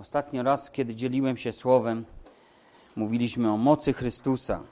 Ostatni raz, kiedy dzieliłem się słowem, mówiliśmy o mocy Chrystusa.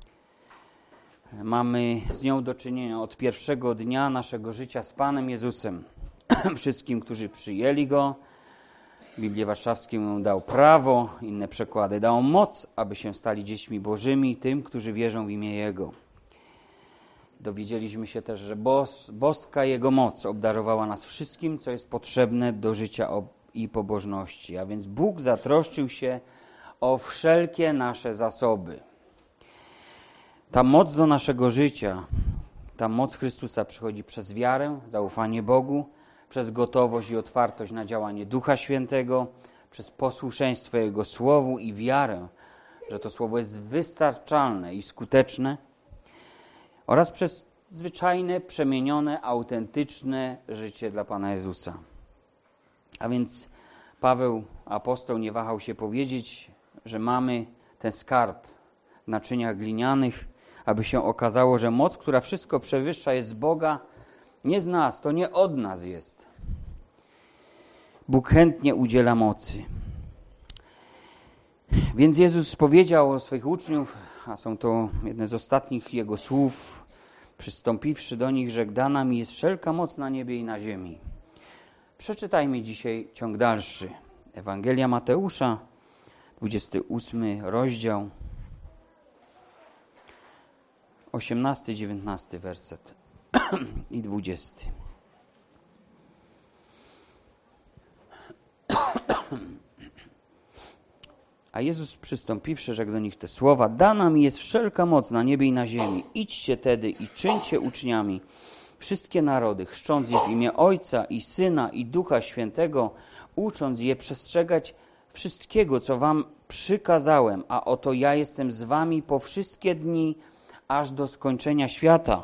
Mamy z nią do czynienia od pierwszego dnia naszego życia z Panem Jezusem. Wszystkim, którzy przyjęli Go, Biblię Warszawską ją dał prawo, inne przekłady dał moc, aby się stali dziećmi Bożymi, tym, którzy wierzą w imię Jego. Dowiedzieliśmy się też, że boska Jego moc obdarowała nas wszystkim, co jest potrzebne do życia i pobożności. A więc Bóg zatroszczył się o wszelkie nasze zasoby. Ta moc do naszego życia, ta moc Chrystusa przychodzi przez wiarę, zaufanie Bogu, przez gotowość i otwartość na działanie Ducha Świętego, przez posłuszeństwo Jego Słowu i wiarę, że to Słowo jest wystarczalne i skuteczne, oraz przez zwyczajne, przemienione, autentyczne życie dla Pana Jezusa. A więc Paweł, apostoł, nie wahał się powiedzieć, że mamy ten skarb w naczyniach glinianych, aby się okazało, że moc, która wszystko przewyższa, jest z Boga, nie z nas, to nie od nas jest. Bóg chętnie udziela mocy. Więc Jezus powiedział o swoich uczniów, a są to jedne z ostatnich Jego słów, przystąpiwszy do nich, że dana mi jest wszelka moc na niebie i na ziemi. Przeczytajmy dzisiaj ciąg dalszy. Ewangelia Mateusza, 28 rozdział, 18, 19 werset i 20. A Jezus przystąpiwszy, rzekł do nich te słowa: dana mi jest wszelka moc na niebie i na ziemi. Idźcie tedy i czyńcie uczniami wszystkie narody, chrzcząc je w imię Ojca i Syna i Ducha Świętego, ucząc je przestrzegać wszystkiego, co wam przykazałem, a oto ja jestem z wami po wszystkie dni, aż do skończenia świata.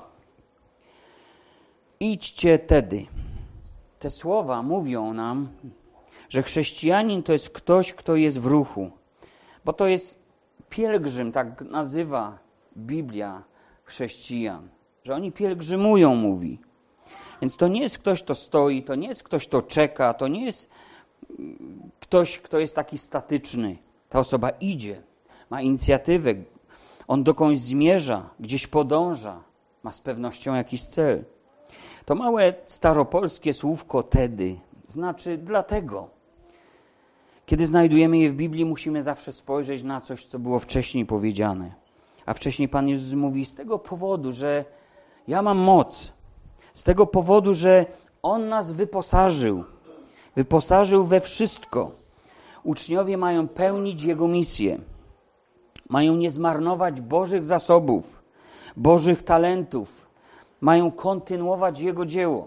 Idźcie tedy. Te słowa mówią nam, że chrześcijanin to jest ktoś, kto jest w ruchu, bo to jest pielgrzym, tak nazywa Biblia chrześcijan, że oni pielgrzymują, mówi. Więc to nie jest ktoś, kto stoi, to nie jest ktoś, kto czeka, to nie jest ktoś, kto jest taki statyczny. Ta osoba idzie, ma inicjatywę, on dokądś zmierza, gdzieś podąża, ma z pewnością jakiś cel. To małe staropolskie słówko tedy znaczy dlatego. Kiedy znajdujemy je w Biblii, musimy zawsze spojrzeć na coś, co było wcześniej powiedziane. A wcześniej Pan Jezus mówi z tego powodu, że ja mam moc. Z tego powodu, że On nas wyposażył. Wyposażył we wszystko. Uczniowie mają pełnić Jego misję. Mają nie zmarnować Bożych zasobów, Bożych talentów. Mają kontynuować Jego dzieło.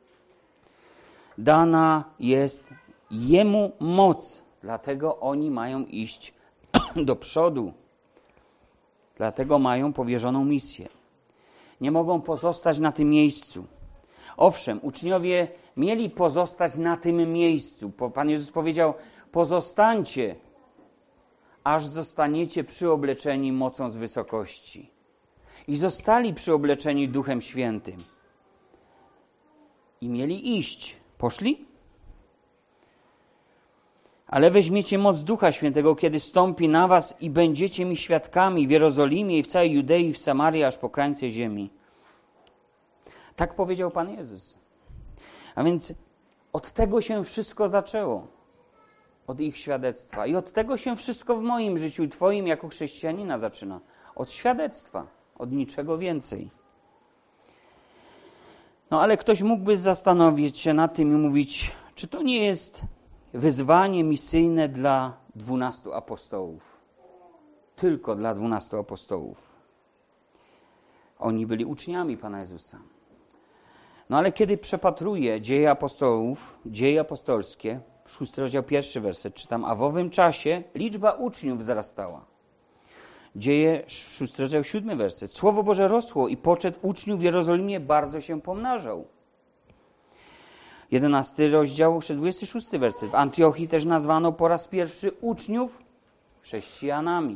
Dana jest Jemu moc. Dlatego oni mają iść do przodu. Dlatego mają powierzoną misję. Nie mogą pozostać na tym miejscu. Owszem, uczniowie mieli pozostać na tym miejscu. Pan Jezus powiedział: pozostańcie, aż zostaniecie przyobleczeni mocą z wysokości. I zostali przyobleczeni Duchem Świętym. I mieli iść. Poszli? Ale weźmiecie moc Ducha Świętego, kiedy stąpi na was i będziecie mi świadkami w Jerozolimie i w całej Judei i w Samarii, aż po krańce ziemi. Tak powiedział Pan Jezus. A więc od tego się wszystko zaczęło. Od ich świadectwa. I od tego się wszystko w moim życiu i twoim jako chrześcijanina zaczyna. Od świadectwa. Od niczego więcej. No ale ktoś mógłby zastanowić się nad tym i mówić, czy to nie jest wyzwanie misyjne dla 12 apostołów. Tylko dla 12 apostołów. Oni byli uczniami Pana Jezusa. No ale kiedy przepatruję dzieje apostołów, dzieje apostolskie, 6 rozdział 1 werset czytam, a w owym czasie liczba uczniów wzrastała. Dzieje 6 rozdział 7 werset. Słowo Boże rosło i poczet uczniów w Jerozolimie bardzo się pomnażał. 11 rozdział, 26 werset. W Antiochii też nazwano po raz pierwszy uczniów chrześcijanami.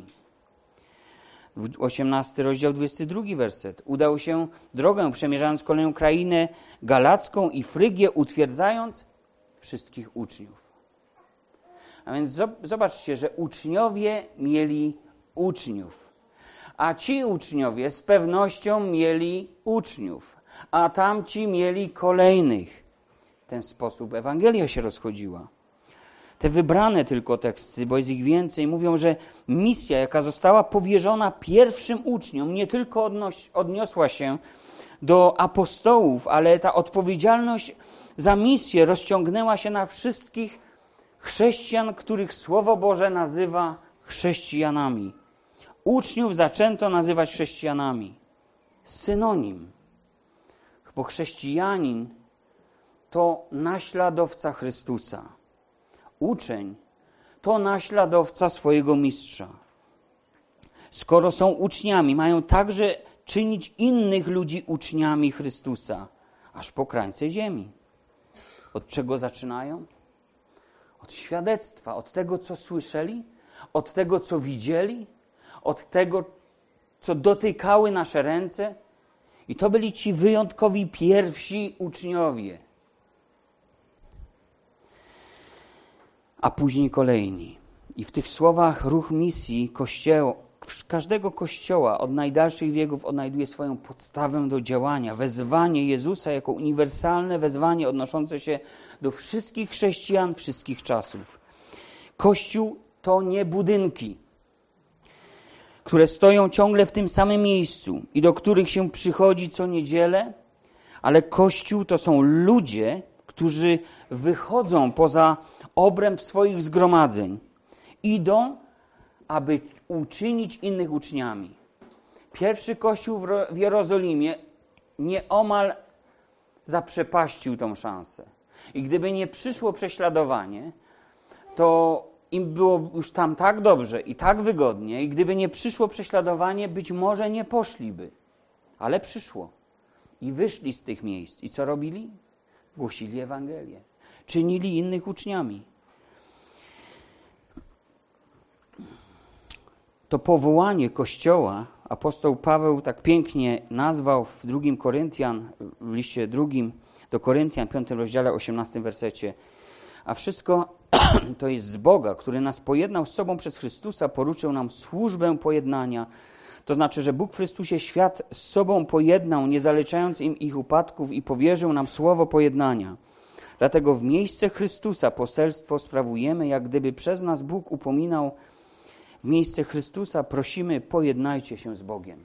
18 rozdział, 22 werset. Udał się drogę, przemierzając kolejną krainę galacką i Frygię, utwierdzając wszystkich uczniów. A więc zobaczcie, że uczniowie mieli uczniów. A ci uczniowie z pewnością mieli uczniów. A tamci mieli kolejnych. W ten sposób Ewangelia się rozchodziła. Te wybrane tylko teksty, bo jest ich więcej, mówią, że misja, jaka została powierzona pierwszym uczniom, nie tylko odniosła się do apostołów, ale ta odpowiedzialność za misję rozciągnęła się na wszystkich chrześcijan, których Słowo Boże nazywa chrześcijanami. Uczniów zaczęto nazywać chrześcijanami. Synonim. Bo chrześcijanin to naśladowca Chrystusa. Uczeń to naśladowca swojego mistrza. Skoro są uczniami, mają także czynić innych ludzi uczniami Chrystusa, aż po krańce ziemi. Od czego zaczynają? Od świadectwa, od tego, co słyszeli, od tego, co widzieli, od tego, co dotykały nasze ręce. I to byli ci wyjątkowi pierwsi uczniowie. A później kolejni. I w tych słowach ruch misji każdego kościoła od najdalszych wieków odnajduje swoją podstawę do działania. Wezwanie Jezusa jako uniwersalne wezwanie odnoszące się do wszystkich chrześcijan wszystkich czasów. Kościół to nie budynki, które stoją ciągle w tym samym miejscu i do których się przychodzi co niedzielę, ale Kościół to są ludzie, którzy wychodzą poza obręb swoich zgromadzeń. Idą, aby uczynić innych uczniami. Pierwszy Kościół w Jerozolimie nieomal zaprzepaścił tą szansę. I gdyby nie przyszło prześladowanie, to im było już tam tak dobrze i tak wygodnie, i gdyby nie przyszło prześladowanie, być może nie poszliby. Ale przyszło. I wyszli z tych miejsc. I co robili? Głosili Ewangelię. Czynili innych uczniami. To powołanie Kościoła apostoł Paweł tak pięknie nazwał w w liście 2 do Koryntian, 5 rozdziale, 18 wersecie. A wszystko to jest z Boga, który nas pojednał z sobą przez Chrystusa, poruczył nam służbę pojednania. To znaczy, że Bóg w Chrystusie świat z sobą pojednał, nie zaleczając im ich upadków, i powierzył nam słowo pojednania. Dlatego w miejsce Chrystusa poselstwo sprawujemy, jak gdyby przez nas Bóg upominał. W miejsce Chrystusa prosimy, pojednajcie się z Bogiem.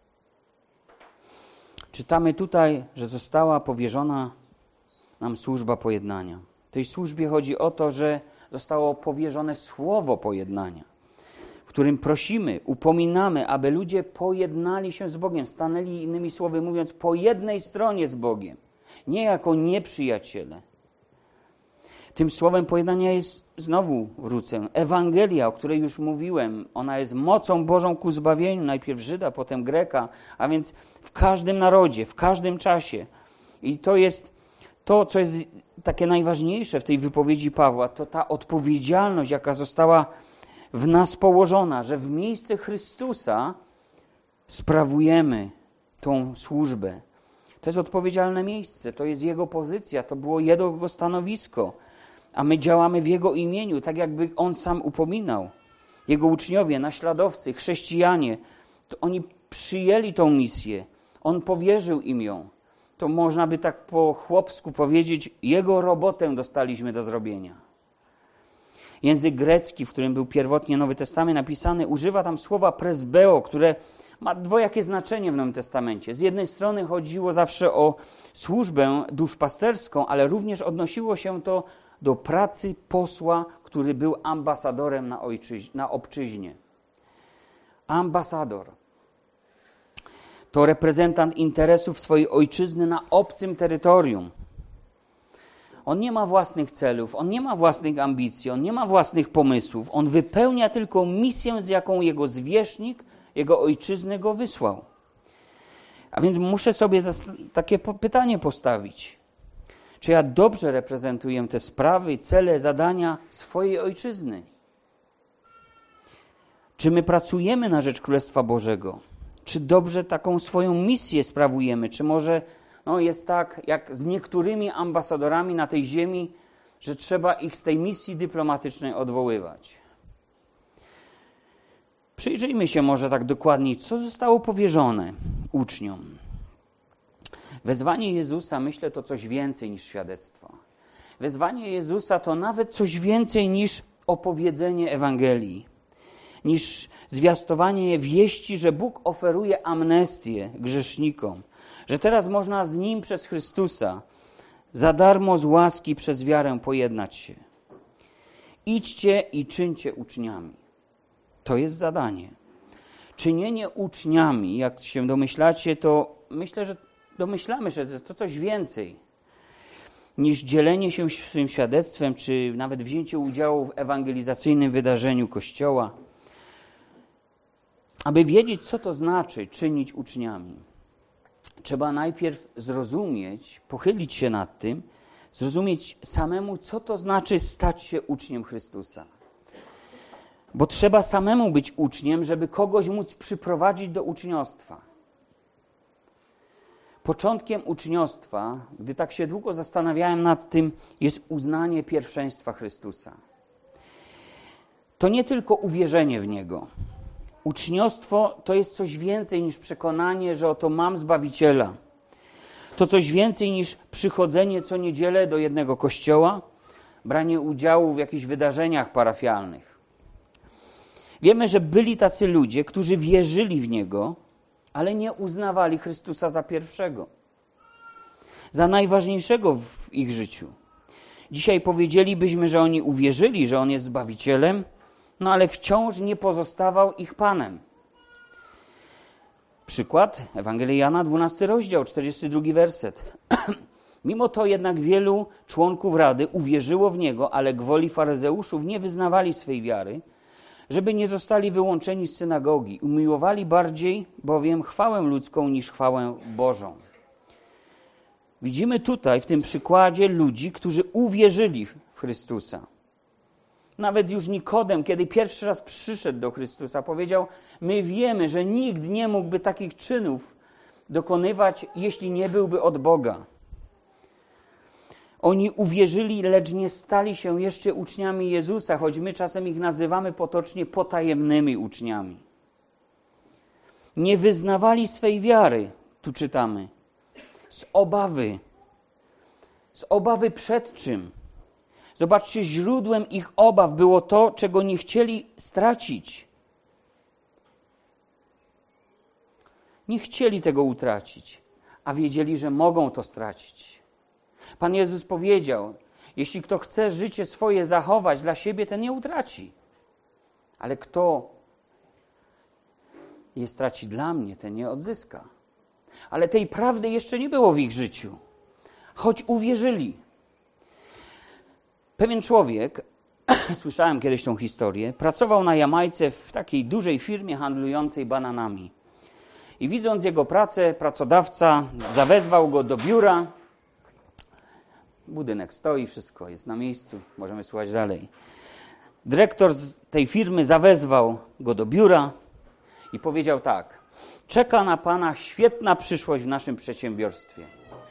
Czytamy tutaj, że została powierzona nam służba pojednania. W tej służbie chodzi o to, że zostało powierzone słowo pojednania, w którym prosimy, upominamy, aby ludzie pojednali się z Bogiem, stanęli, innymi słowy mówiąc, po jednej stronie z Bogiem, nie jako nieprzyjaciele. Tym słowem pojednania jest, znowu wrócę, Ewangelia, o której już mówiłem. Ona jest mocą Bożą ku zbawieniu, najpierw Żyda, potem Greka, a więc w każdym narodzie, w każdym czasie. I to jest to, co jest takie najważniejsze w tej wypowiedzi Pawła, to ta odpowiedzialność, jaka została w nas położona, że w miejsce Chrystusa sprawujemy tą służbę. To jest odpowiedzialne miejsce, to jest Jego pozycja, to było Jego stanowisko, a my działamy w Jego imieniu, tak jakby On sam upominał. Jego uczniowie, naśladowcy, chrześcijanie, to oni przyjęli tą misję, On powierzył im ją. To można by tak po chłopsku powiedzieć, Jego robotę dostaliśmy do zrobienia. Język grecki, w którym był pierwotnie Nowy Testament napisany, używa tam słowa presbeo, które ma dwojakie znaczenie w Nowym Testamencie. Z jednej strony chodziło zawsze o służbę duszpasterską, ale również odnosiło się to do pracy posła, który był ambasadorem na obczyźnie. Ambasador to reprezentant interesów swojej ojczyzny na obcym terytorium. On nie ma własnych celów, on nie ma własnych ambicji, on nie ma własnych pomysłów. On wypełnia tylko misję, z jaką jego zwierzchnik, jego ojczyzny go wysłał. A więc muszę sobie takie pytanie postawić. Czy ja dobrze reprezentuję te sprawy, cele, zadania swojej ojczyzny? Czy my pracujemy na rzecz Królestwa Bożego? Czy dobrze taką swoją misję sprawujemy? Czy może jest tak, jak z niektórymi ambasadorami na tej ziemi, że trzeba ich z tej misji dyplomatycznej odwoływać. Przyjrzyjmy się może tak dokładniej, co zostało powierzone uczniom. Wezwanie Jezusa, myślę, to coś więcej niż świadectwo. Wezwanie Jezusa to nawet coś więcej niż opowiedzenie Ewangelii, niż zwiastowanie wieści, że Bóg oferuje amnestię grzesznikom, że teraz można z Nim przez Chrystusa za darmo z łaski przez wiarę pojednać się. Idźcie i czyńcie uczniami. To jest zadanie. Czynienie uczniami, jak się domyślacie, to myślę, że domyślamy się, że to coś więcej niż dzielenie się swoim świadectwem, czy nawet wzięcie udziału w ewangelizacyjnym wydarzeniu Kościoła. Aby wiedzieć, co to znaczy czynić uczniami, trzeba najpierw zrozumieć, pochylić się nad tym, zrozumieć samemu, co to znaczy stać się uczniem Chrystusa. Bo trzeba samemu być uczniem, żeby kogoś móc przyprowadzić do uczniostwa. Początkiem uczniostwa, gdy tak się długo zastanawiałem nad tym, jest uznanie pierwszeństwa Chrystusa. To nie tylko uwierzenie w Niego. Uczniostwo to jest coś więcej niż przekonanie, że oto mam Zbawiciela. To coś więcej niż przychodzenie co niedzielę do jednego kościoła, branie udziału w jakichś wydarzeniach parafialnych. Wiemy, że byli tacy ludzie, którzy wierzyli w Niego, ale nie uznawali Chrystusa za pierwszego, za najważniejszego w ich życiu. Dzisiaj powiedzielibyśmy, że oni uwierzyli, że On jest Zbawicielem, no ale wciąż nie pozostawał ich Panem. Przykład, Ewangelia Jana, 12 rozdział, 42 werset. Mimo to jednak wielu członków Rady uwierzyło w Niego, ale gwoli faryzeuszów nie wyznawali swej wiary, żeby nie zostali wyłączeni z synagogi. Umiłowali bardziej bowiem chwałę ludzką niż chwałę Bożą. Widzimy tutaj w tym przykładzie ludzi, którzy uwierzyli w Chrystusa. Nawet już Nikodem, kiedy pierwszy raz przyszedł do Chrystusa, powiedział: my wiemy, że nikt nie mógłby takich czynów dokonywać, jeśli nie byłby od Boga. Oni uwierzyli, lecz nie stali się jeszcze uczniami Jezusa, choć my czasem ich nazywamy potocznie potajemnymi uczniami. Nie wyznawali swej wiary, tu czytamy, z obawy. Z obawy przed czym? Zobaczcie, źródłem ich obaw było to, czego nie chcieli stracić. Nie chcieli tego utracić, a wiedzieli, że mogą to stracić. Pan Jezus powiedział: jeśli kto chce życie swoje zachować dla siebie, ten nie utraci. Ale kto je straci dla mnie, ten nie odzyska. Ale tej prawdy jeszcze nie było w ich życiu, choć uwierzyli. Pewien człowiek, słyszałem kiedyś tą historię, pracował na Jamajce w takiej dużej firmie handlującej bananami. I widząc jego pracę, pracodawca zawezwał go do biura. Budynek stoi, wszystko jest na miejscu, możemy słuchać dalej. Dyrektor z tej firmy zawezwał go do biura i powiedział tak: czeka na pana świetna przyszłość w naszym przedsiębiorstwie.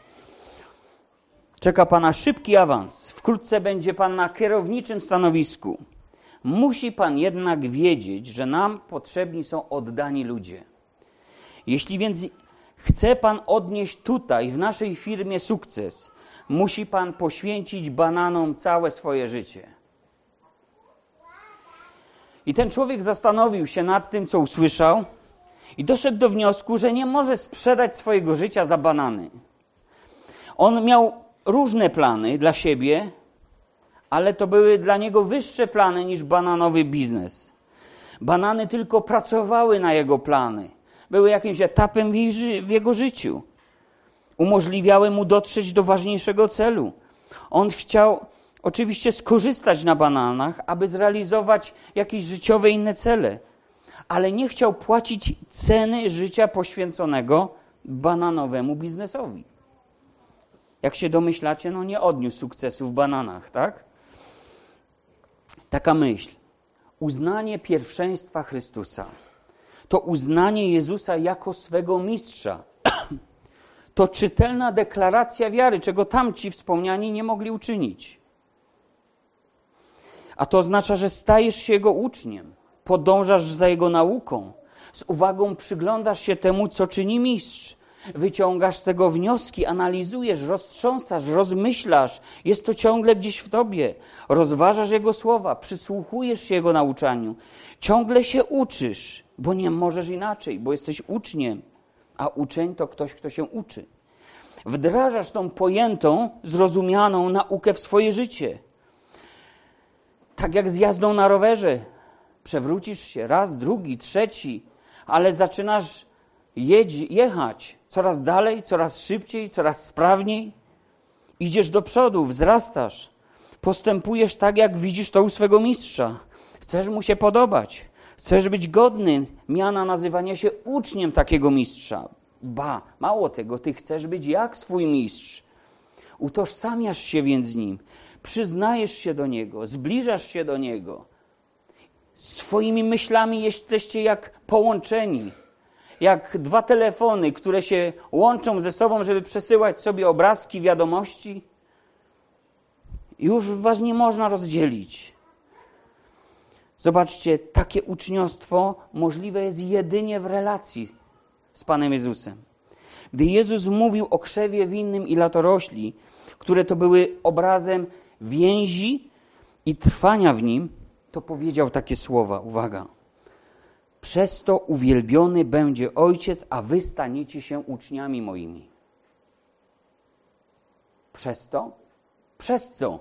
Czeka pana szybki awans. Wkrótce będzie pan na kierowniczym stanowisku. Musi pan jednak wiedzieć, że nam potrzebni są oddani ludzie. Jeśli więc chce pan odnieść tutaj, w naszej firmie, sukces, musi pan poświęcić bananom całe swoje życie. I ten człowiek zastanowił się nad tym, co usłyszał, i doszedł do wniosku, że nie może sprzedać swojego życia za banany. On miał różne plany dla siebie, ale to były dla niego wyższe plany niż bananowy biznes. Banany tylko pracowały na jego plany. Były jakimś etapem w jego życiu. Umożliwiały mu dotrzeć do ważniejszego celu. On chciał oczywiście skorzystać na bananach, aby zrealizować jakieś życiowe inne cele. Ale nie chciał płacić ceny życia poświęconego bananowemu biznesowi. Jak się domyślacie, nie odniósł sukcesu w bananach, tak? Taka myśl. Uznanie pierwszeństwa Chrystusa. To uznanie Jezusa jako swego mistrza. To czytelna deklaracja wiary, czego tamci wspomniani nie mogli uczynić. A to oznacza, że stajesz się Jego uczniem, podążasz za Jego nauką, z uwagą przyglądasz się temu, co czyni mistrz. Wyciągasz z tego wnioski, analizujesz, roztrząsasz, rozmyślasz. Jest to ciągle gdzieś w tobie. Rozważasz Jego słowa, przysłuchujesz się Jego nauczaniu. Ciągle się uczysz, bo nie możesz inaczej, bo jesteś uczniem. A uczeń to ktoś, kto się uczy. Wdrażasz tą pojętą, zrozumianą naukę w swoje życie. Tak jak z jazdą na rowerze. Przewrócisz się raz, drugi, trzeci, ale zaczynasz jechać coraz dalej, coraz szybciej, coraz sprawniej. Idziesz do przodu, wzrastasz. Postępujesz tak, jak widzisz to u swego mistrza. Chcesz mu się podobać. Chcesz być godny miana nazywania się uczniem takiego mistrza. Ba, mało tego, ty chcesz być jak swój mistrz. Utożsamiasz się więc z nim. Przyznajesz się do niego, zbliżasz się do niego. Swoimi myślami jesteście jak połączeni. Jak dwa telefony, które się łączą ze sobą, żeby przesyłać sobie obrazki, wiadomości. Już was nie można rozdzielić. Zobaczcie, takie uczniostwo możliwe jest jedynie w relacji z Panem Jezusem. Gdy Jezus mówił o krzewie winnym i latorośli, które to były obrazem więzi i trwania w nim, to powiedział takie słowa, uwaga. Przez to uwielbiony będzie Ojciec, a wy staniecie się uczniami moimi. Przez to? Przez co?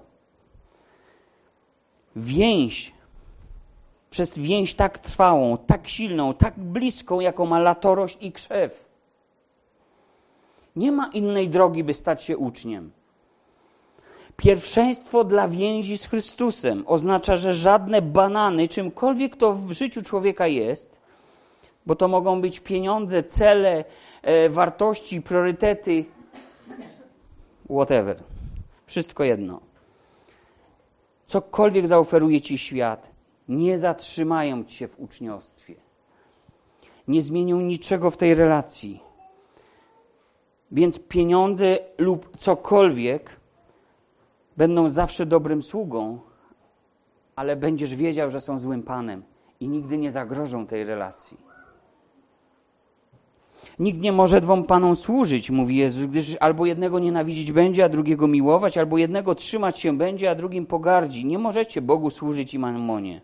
Przez więź tak trwałą, tak silną, tak bliską, jaką ma latorośl i krzew. Nie ma innej drogi, by stać się uczniem. Pierwszeństwo dla więzi z Chrystusem oznacza, że żadne banany, czymkolwiek to w życiu człowieka jest, bo to mogą być pieniądze, cele, wartości, priorytety, whatever. Wszystko jedno. Cokolwiek zaoferuje ci świat, nie zatrzymają cię w uczniostwie. Nie zmienią niczego w tej relacji. Więc pieniądze lub cokolwiek będą zawsze dobrym sługą, ale będziesz wiedział, że są złym panem i nigdy nie zagrożą tej relacji. Nikt nie może dwom panom służyć, mówi Jezus, gdyż albo jednego nienawidzić będzie, a drugiego miłować, albo jednego trzymać się będzie, a drugim pogardzi. Nie możecie Bogu służyć i mammonie.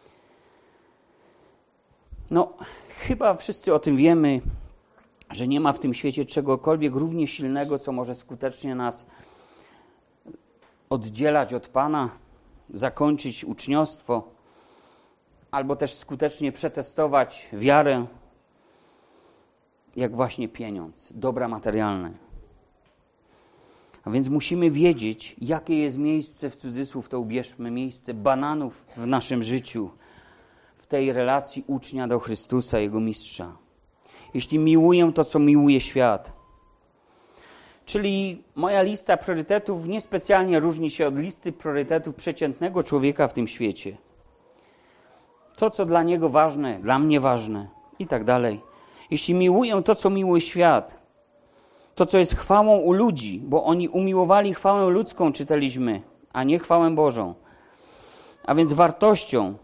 No, chyba wszyscy o tym wiemy, że nie ma w tym świecie czegokolwiek równie silnego, co może skutecznie nas oddzielać od Pana, zakończyć uczniostwo, albo też skutecznie przetestować wiarę, jak właśnie pieniądz, dobra materialne. A więc musimy wiedzieć, jakie jest miejsce, w cudzysłów to ubierzmy, miejsce bananów w naszym życiu, w tej relacji ucznia do Chrystusa, Jego mistrza. Jeśli miłuję to, co miłuje świat. Czyli moja lista priorytetów niespecjalnie różni się od listy priorytetów przeciętnego człowieka w tym świecie. To, co dla niego ważne, dla mnie ważne i tak dalej. Jeśli miłuję to, co miłuje świat, to, co jest chwałą u ludzi, bo oni umiłowali chwałę ludzką, czytaliśmy, a nie chwałę Bożą. A więc wartością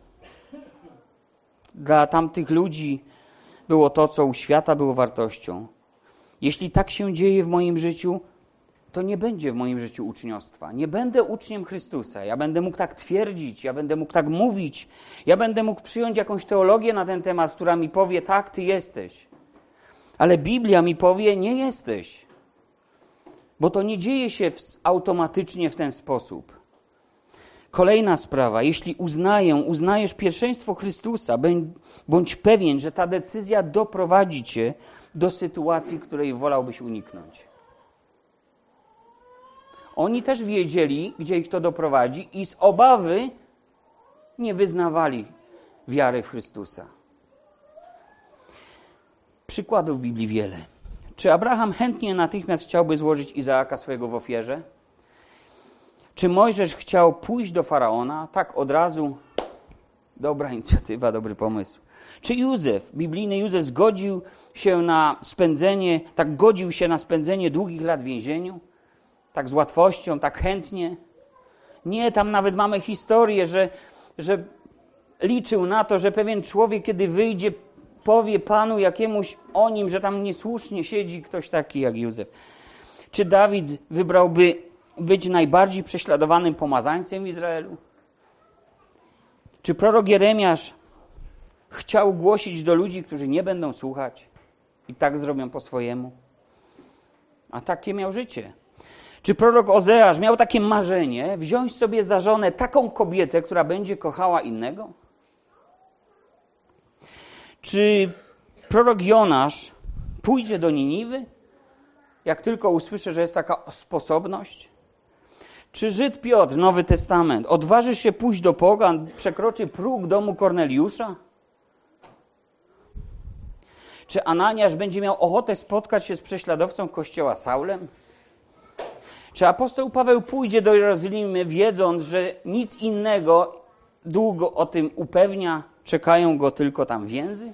dla tamtych ludzi było to, co u świata było wartością. Jeśli tak się dzieje w moim życiu, to nie będzie w moim życiu uczniostwa. Nie będę uczniem Chrystusa. Ja będę mógł tak twierdzić, ja będę mógł tak mówić, ja będę mógł przyjąć jakąś teologię na ten temat, która mi powie, tak, ty jesteś. Ale Biblia mi powie, nie jesteś. Bo to nie dzieje się automatycznie w ten sposób. Kolejna sprawa. Jeśli uznajesz pierwszeństwo Chrystusa, bądź pewien, że ta decyzja doprowadzi cię do sytuacji, której wolałbyś uniknąć. Oni też wiedzieli, gdzie ich to doprowadzi i z obawy nie wyznawali wiary w Chrystusa. Przykładów w Biblii wiele. Czy Abraham chętnie natychmiast chciałby złożyć Izaaka swojego w ofierze? Czy Mojżesz chciał pójść do Faraona? Tak od razu. Dobra inicjatywa, dobry pomysł. Czy Józef, biblijny Józef, godził się na spędzenie długich lat w więzieniu? Tak z łatwością, tak chętnie? Nie, tam nawet mamy historię, że że liczył na to, że pewien człowiek, kiedy wyjdzie, powie Panu jakiemuś o nim, że tam niesłusznie siedzi ktoś taki jak Józef. Czy Dawid wybrałby być najbardziej prześladowanym pomazańcem w Izraelu? Czy prorok Jeremiasz chciał głosić do ludzi, którzy nie będą słuchać i tak zrobią po swojemu? A takie miał życie. Czy prorok Ozeasz miał takie marzenie, wziąć sobie za żonę taką kobietę, która będzie kochała innego? Czy prorok Jonasz pójdzie do Niniwy, jak tylko usłyszy, że jest taka sposobność? Czy Żyd Piotr, Nowy Testament, odważy się pójść do pogan, przekroczy próg domu Korneliusza? Czy Ananiasz będzie miał ochotę spotkać się z prześladowcą Kościoła Saulem? Czy apostoł Paweł pójdzie do Jerozolimy, wiedząc, że nic innego długo o tym upewnia, czekają go tylko tam więzy?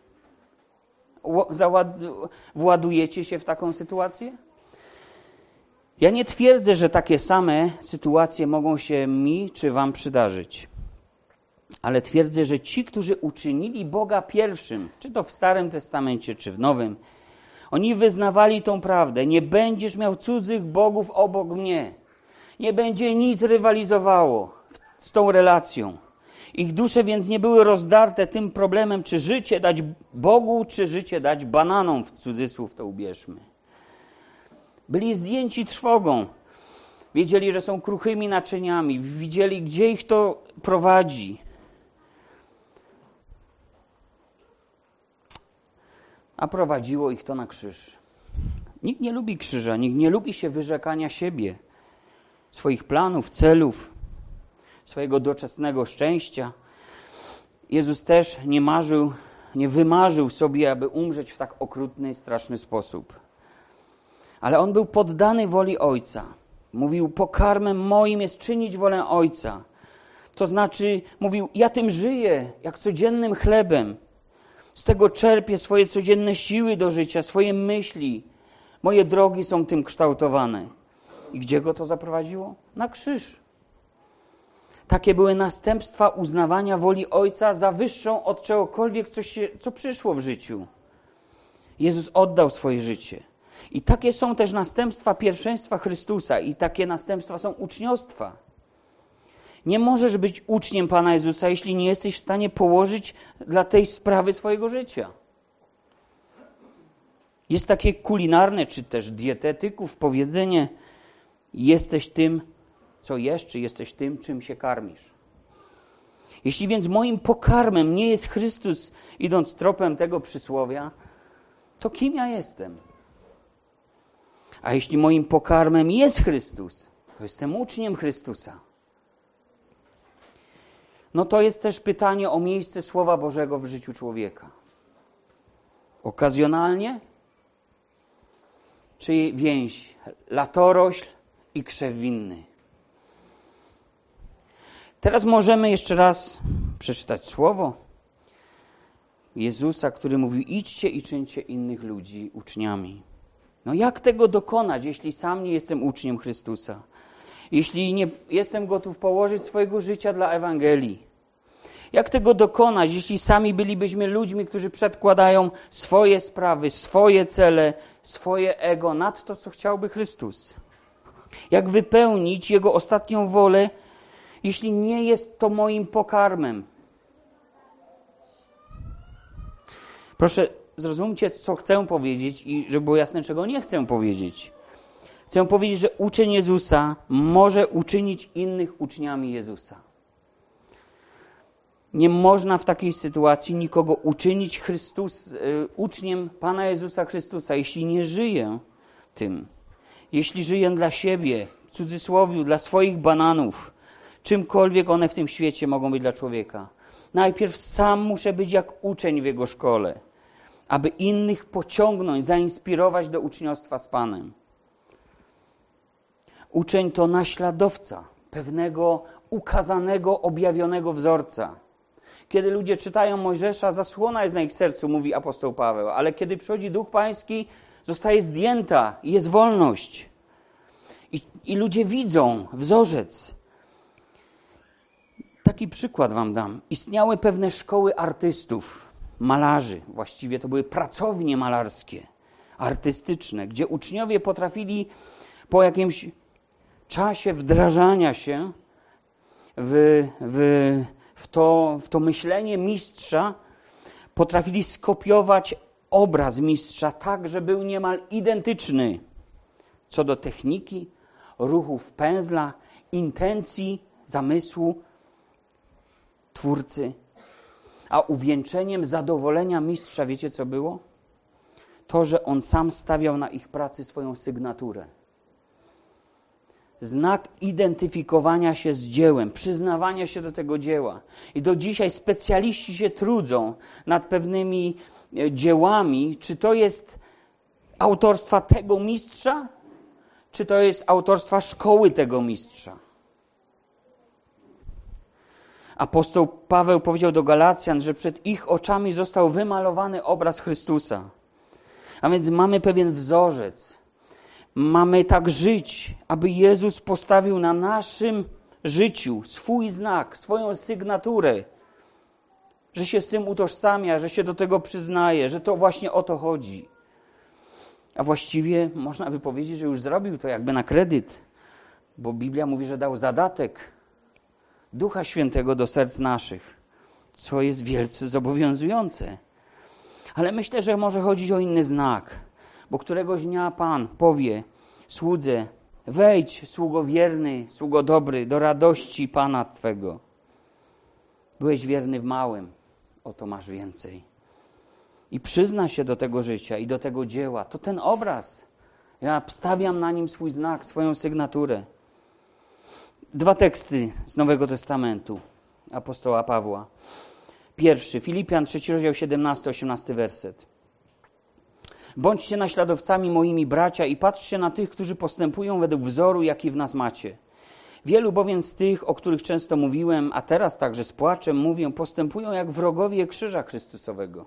Władujecie się w taką sytuację? Ja nie twierdzę, że takie same sytuacje mogą się mi czy wam przydarzyć. Ale twierdzę, że ci, którzy uczynili Boga pierwszym, czy to w Starym Testamencie, czy w Nowym, oni wyznawali tą prawdę. Nie będziesz miał cudzych bogów obok mnie. Nie będzie nic rywalizowało z tą relacją. Ich dusze więc nie były rozdarte tym problemem, czy życie dać Bogu, czy życie dać bananom, w cudzysłów to ubierzmy. Byli zdjęci trwogą. Wiedzieli, że są kruchymi naczyniami. Widzieli, gdzie ich to prowadzi. A prowadziło ich to na krzyż. Nikt nie lubi krzyża, nikt nie lubi się wyrzekania siebie, swoich planów, celów, swojego doczesnego szczęścia. Jezus też nie wymarzył sobie, aby umrzeć w tak okrutny, straszny sposób. Ale On był poddany woli Ojca. Mówił, pokarmem moim jest czynić wolę Ojca. To znaczy, mówił, ja tym żyję, jak codziennym chlebem. Z tego czerpię swoje codzienne siły do życia, swoje myśli. Moje drogi są tym kształtowane. I gdzie go to zaprowadziło? Na krzyż. Takie były następstwa uznawania woli Ojca za wyższą od czegokolwiek, co przyszło w życiu. Jezus oddał swoje życie. I takie są też następstwa pierwszeństwa Chrystusa i takie następstwa są uczniostwa. Nie możesz być uczniem Pana Jezusa, jeśli nie jesteś w stanie położyć dla tej sprawy swojego życia. Jest takie kulinarne, czy też dietetyków powiedzenie: jesteś tym, co jesz, czy jesteś tym, czym się karmisz. Jeśli więc moim pokarmem nie jest Chrystus, idąc tropem tego przysłowia, to kim ja jestem? A jeśli moim pokarmem jest Chrystus, to jestem uczniem Chrystusa. No to jest też pytanie o miejsce Słowa Bożego w życiu człowieka. Okazjonalnie? Czy więź latorośl i krzew winny? Teraz możemy jeszcze raz przeczytać Słowo Jezusa, który mówił: idźcie i czyńcie innych ludzi uczniami. No jak tego dokonać, jeśli sam nie jestem uczniem Chrystusa? Jeśli nie jestem gotów położyć swojego życia dla Ewangelii? Jak tego dokonać, jeśli sami bylibyśmy ludźmi, którzy przedkładają swoje sprawy, swoje cele, swoje ego nad to, co chciałby Chrystus? Jak wypełnić Jego ostatnią wolę, jeśli nie jest to moim pokarmem? Proszę, zrozumcie, co chcę powiedzieć i żeby było jasne, czego nie chcę powiedzieć. Chcę powiedzieć, że uczeń Jezusa może uczynić innych uczniami Jezusa. Nie można w takiej sytuacji nikogo uczynić uczniem Pana Jezusa Chrystusa, jeśli nie żyję tym. Jeśli żyję dla siebie, w cudzysłowiu, dla swoich bananów, czymkolwiek one w tym świecie mogą być dla człowieka. Najpierw sam muszę być jak uczeń w jego szkole, aby innych pociągnąć, zainspirować do uczniostwa z Panem. Uczeń to naśladowca pewnego ukazanego, objawionego wzorca. Kiedy ludzie czytają Mojżesza, zasłona jest na ich sercu, mówi apostoł Paweł, ale kiedy przychodzi Duch Pański, zostaje zdjęta i jest wolność. I ludzie widzą wzorzec. Taki przykład wam dam. Istniały pewne szkoły artystów, malarzy. Właściwie to były pracownie malarskie, artystyczne, gdzie uczniowie potrafili po jakimś czasie wdrażania się w to myślenie mistrza, potrafili skopiować obraz mistrza tak, że był niemal identyczny co do techniki, ruchów pędzla, intencji, zamysłu twórcy. A uwieńczeniem zadowolenia mistrza, wiecie co było? To, że on sam stawiał na ich pracy swoją sygnaturę. Znak identyfikowania się z dziełem, przyznawania się do tego dzieła. I do dzisiaj specjaliści się trudzą nad pewnymi dziełami, czy to jest autorstwa tego mistrza, czy to jest autorstwa szkoły tego mistrza. Apostoł Paweł powiedział do Galacjan, że przed ich oczami został wymalowany obraz Chrystusa. A więc mamy pewien wzorzec. Mamy tak żyć, aby Jezus postawił na naszym życiu swój znak, swoją sygnaturę, że się z tym utożsamia, że się do tego przyznaje, że to właśnie o to chodzi. A właściwie można by powiedzieć, że już zrobił to jakby na kredyt, bo Biblia mówi, że dał zadatek Ducha Świętego do serc naszych, co jest wielce zobowiązujące. Ale myślę, że może chodzić o inny znak, bo któregoś dnia Pan powie słudze: wejdź, sługo wierny, sługo dobry, do radości Pana Twego. Byłeś wierny w małym, oto masz więcej. I przyzna się do tego życia i do tego dzieła. To ten obraz. Ja stawiam na nim swój znak, swoją sygnaturę. 2 teksty z Nowego Testamentu apostoła Pawła. Pierwszy, Filipian 3 rozdział 17-18 werset. Bądźcie naśladowcami moimi, bracia, i patrzcie na tych, którzy postępują według wzoru, jaki w nas macie. Wielu bowiem z tych, o których często mówiłem, a teraz także z płaczem mówię, postępują jak wrogowie krzyża Chrystusowego.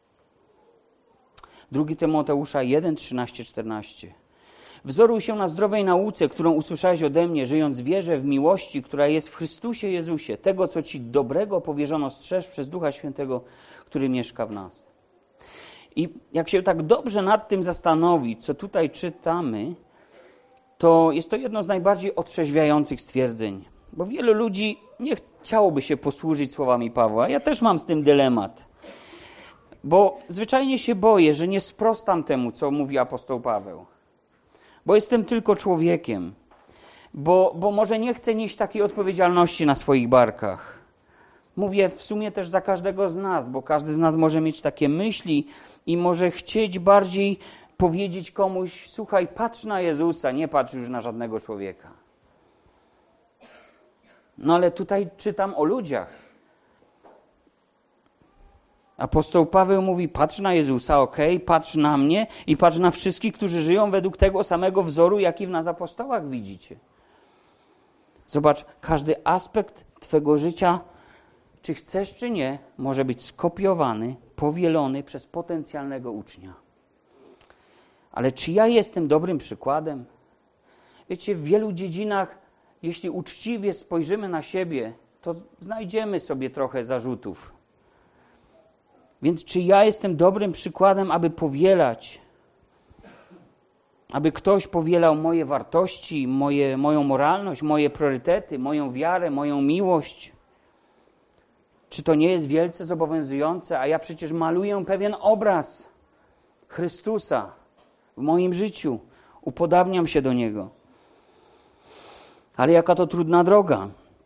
2 Tymoteusza 1, 13, 14. Wzoruj się na zdrowej nauce, którą usłyszałeś ode mnie, żyjąc w wierze, w miłości, która jest w Chrystusie Jezusie. Tego, co ci dobrego powierzono, strzeż przez Ducha Świętego, który mieszka w nas. I jak się tak dobrze nad tym zastanowić, co tutaj czytamy, to jest to jedno z najbardziej otrzeźwiających stwierdzeń. Bo wielu ludzi nie chciałoby się posłużyć słowami Pawła. Ja też mam z tym dylemat. Bo zwyczajnie się boję, że nie sprostam temu, co mówi apostoł Paweł. Bo jestem tylko człowiekiem. Bo może nie chcę nieść takiej odpowiedzialności na swoich barkach. Mówię w sumie też za każdego z nas, bo każdy z nas może mieć takie myśli i może chcieć bardziej powiedzieć komuś: słuchaj, patrz na Jezusa, nie patrz już na żadnego człowieka. No ale tutaj czytam o ludziach. Apostoł Paweł mówi: patrz na Jezusa, patrz na mnie i patrz na wszystkich, którzy żyją według tego samego wzoru, jaki w nas apostołach widzicie. Zobacz, każdy aspekt twego życia, czy chcesz, czy nie, może być skopiowany, powielony przez potencjalnego ucznia. Ale czy ja jestem dobrym przykładem? Wiecie, w wielu dziedzinach, jeśli uczciwie spojrzymy na siebie, to znajdziemy sobie trochę zarzutów. Więc czy ja jestem dobrym przykładem, aby powielać, aby ktoś powielał moje wartości, moją moralność, moje priorytety, moją wiarę, moją miłość? Czy to nie jest wielce zobowiązujące? A ja przecież maluję pewien obraz Chrystusa w moim życiu. Upodabniam się do Niego. Ale jaka to trudna droga.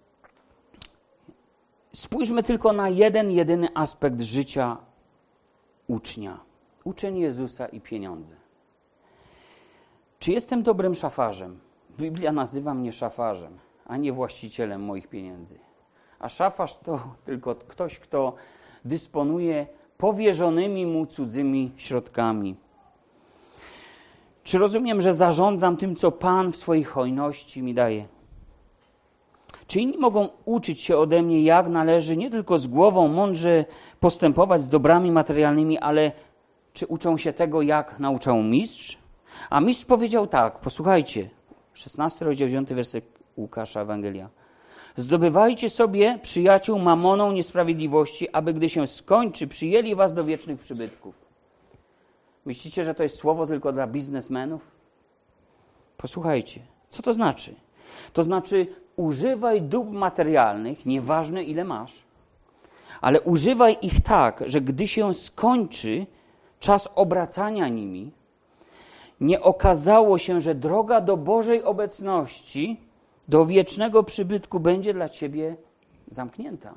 Spójrzmy tylko na jeden, jedyny aspekt życia ucznia. Uczeń Jezusa i pieniądze. Czy jestem dobrym szafarzem? Biblia nazywa mnie szafarzem, a nie właścicielem moich pieniędzy. A szafarz to tylko ktoś, kto dysponuje powierzonymi mu cudzymi środkami. Czy rozumiem, że zarządzam tym, co Pan w swojej hojności mi daje? Czy inni mogą uczyć się ode mnie, jak należy nie tylko z głową mądrze postępować z dobrami materialnymi, ale czy uczą się tego, jak nauczał mistrz? A mistrz powiedział tak, posłuchajcie, 16 rozdział 9 werset Łukasza Ewangelia. Zdobywajcie sobie przyjaciół mamoną niesprawiedliwości, aby gdy się skończy, przyjęli was do wiecznych przybytków. Myślicie, że to jest słowo tylko dla biznesmenów? Posłuchajcie, co to znaczy? To znaczy, używaj dóbr materialnych, nieważne ile masz, ale używaj ich tak, że gdy się skończy czas obracania nimi, nie okazało się, że droga do Bożej obecności, do wiecznego przybytku będzie dla ciebie zamknięta.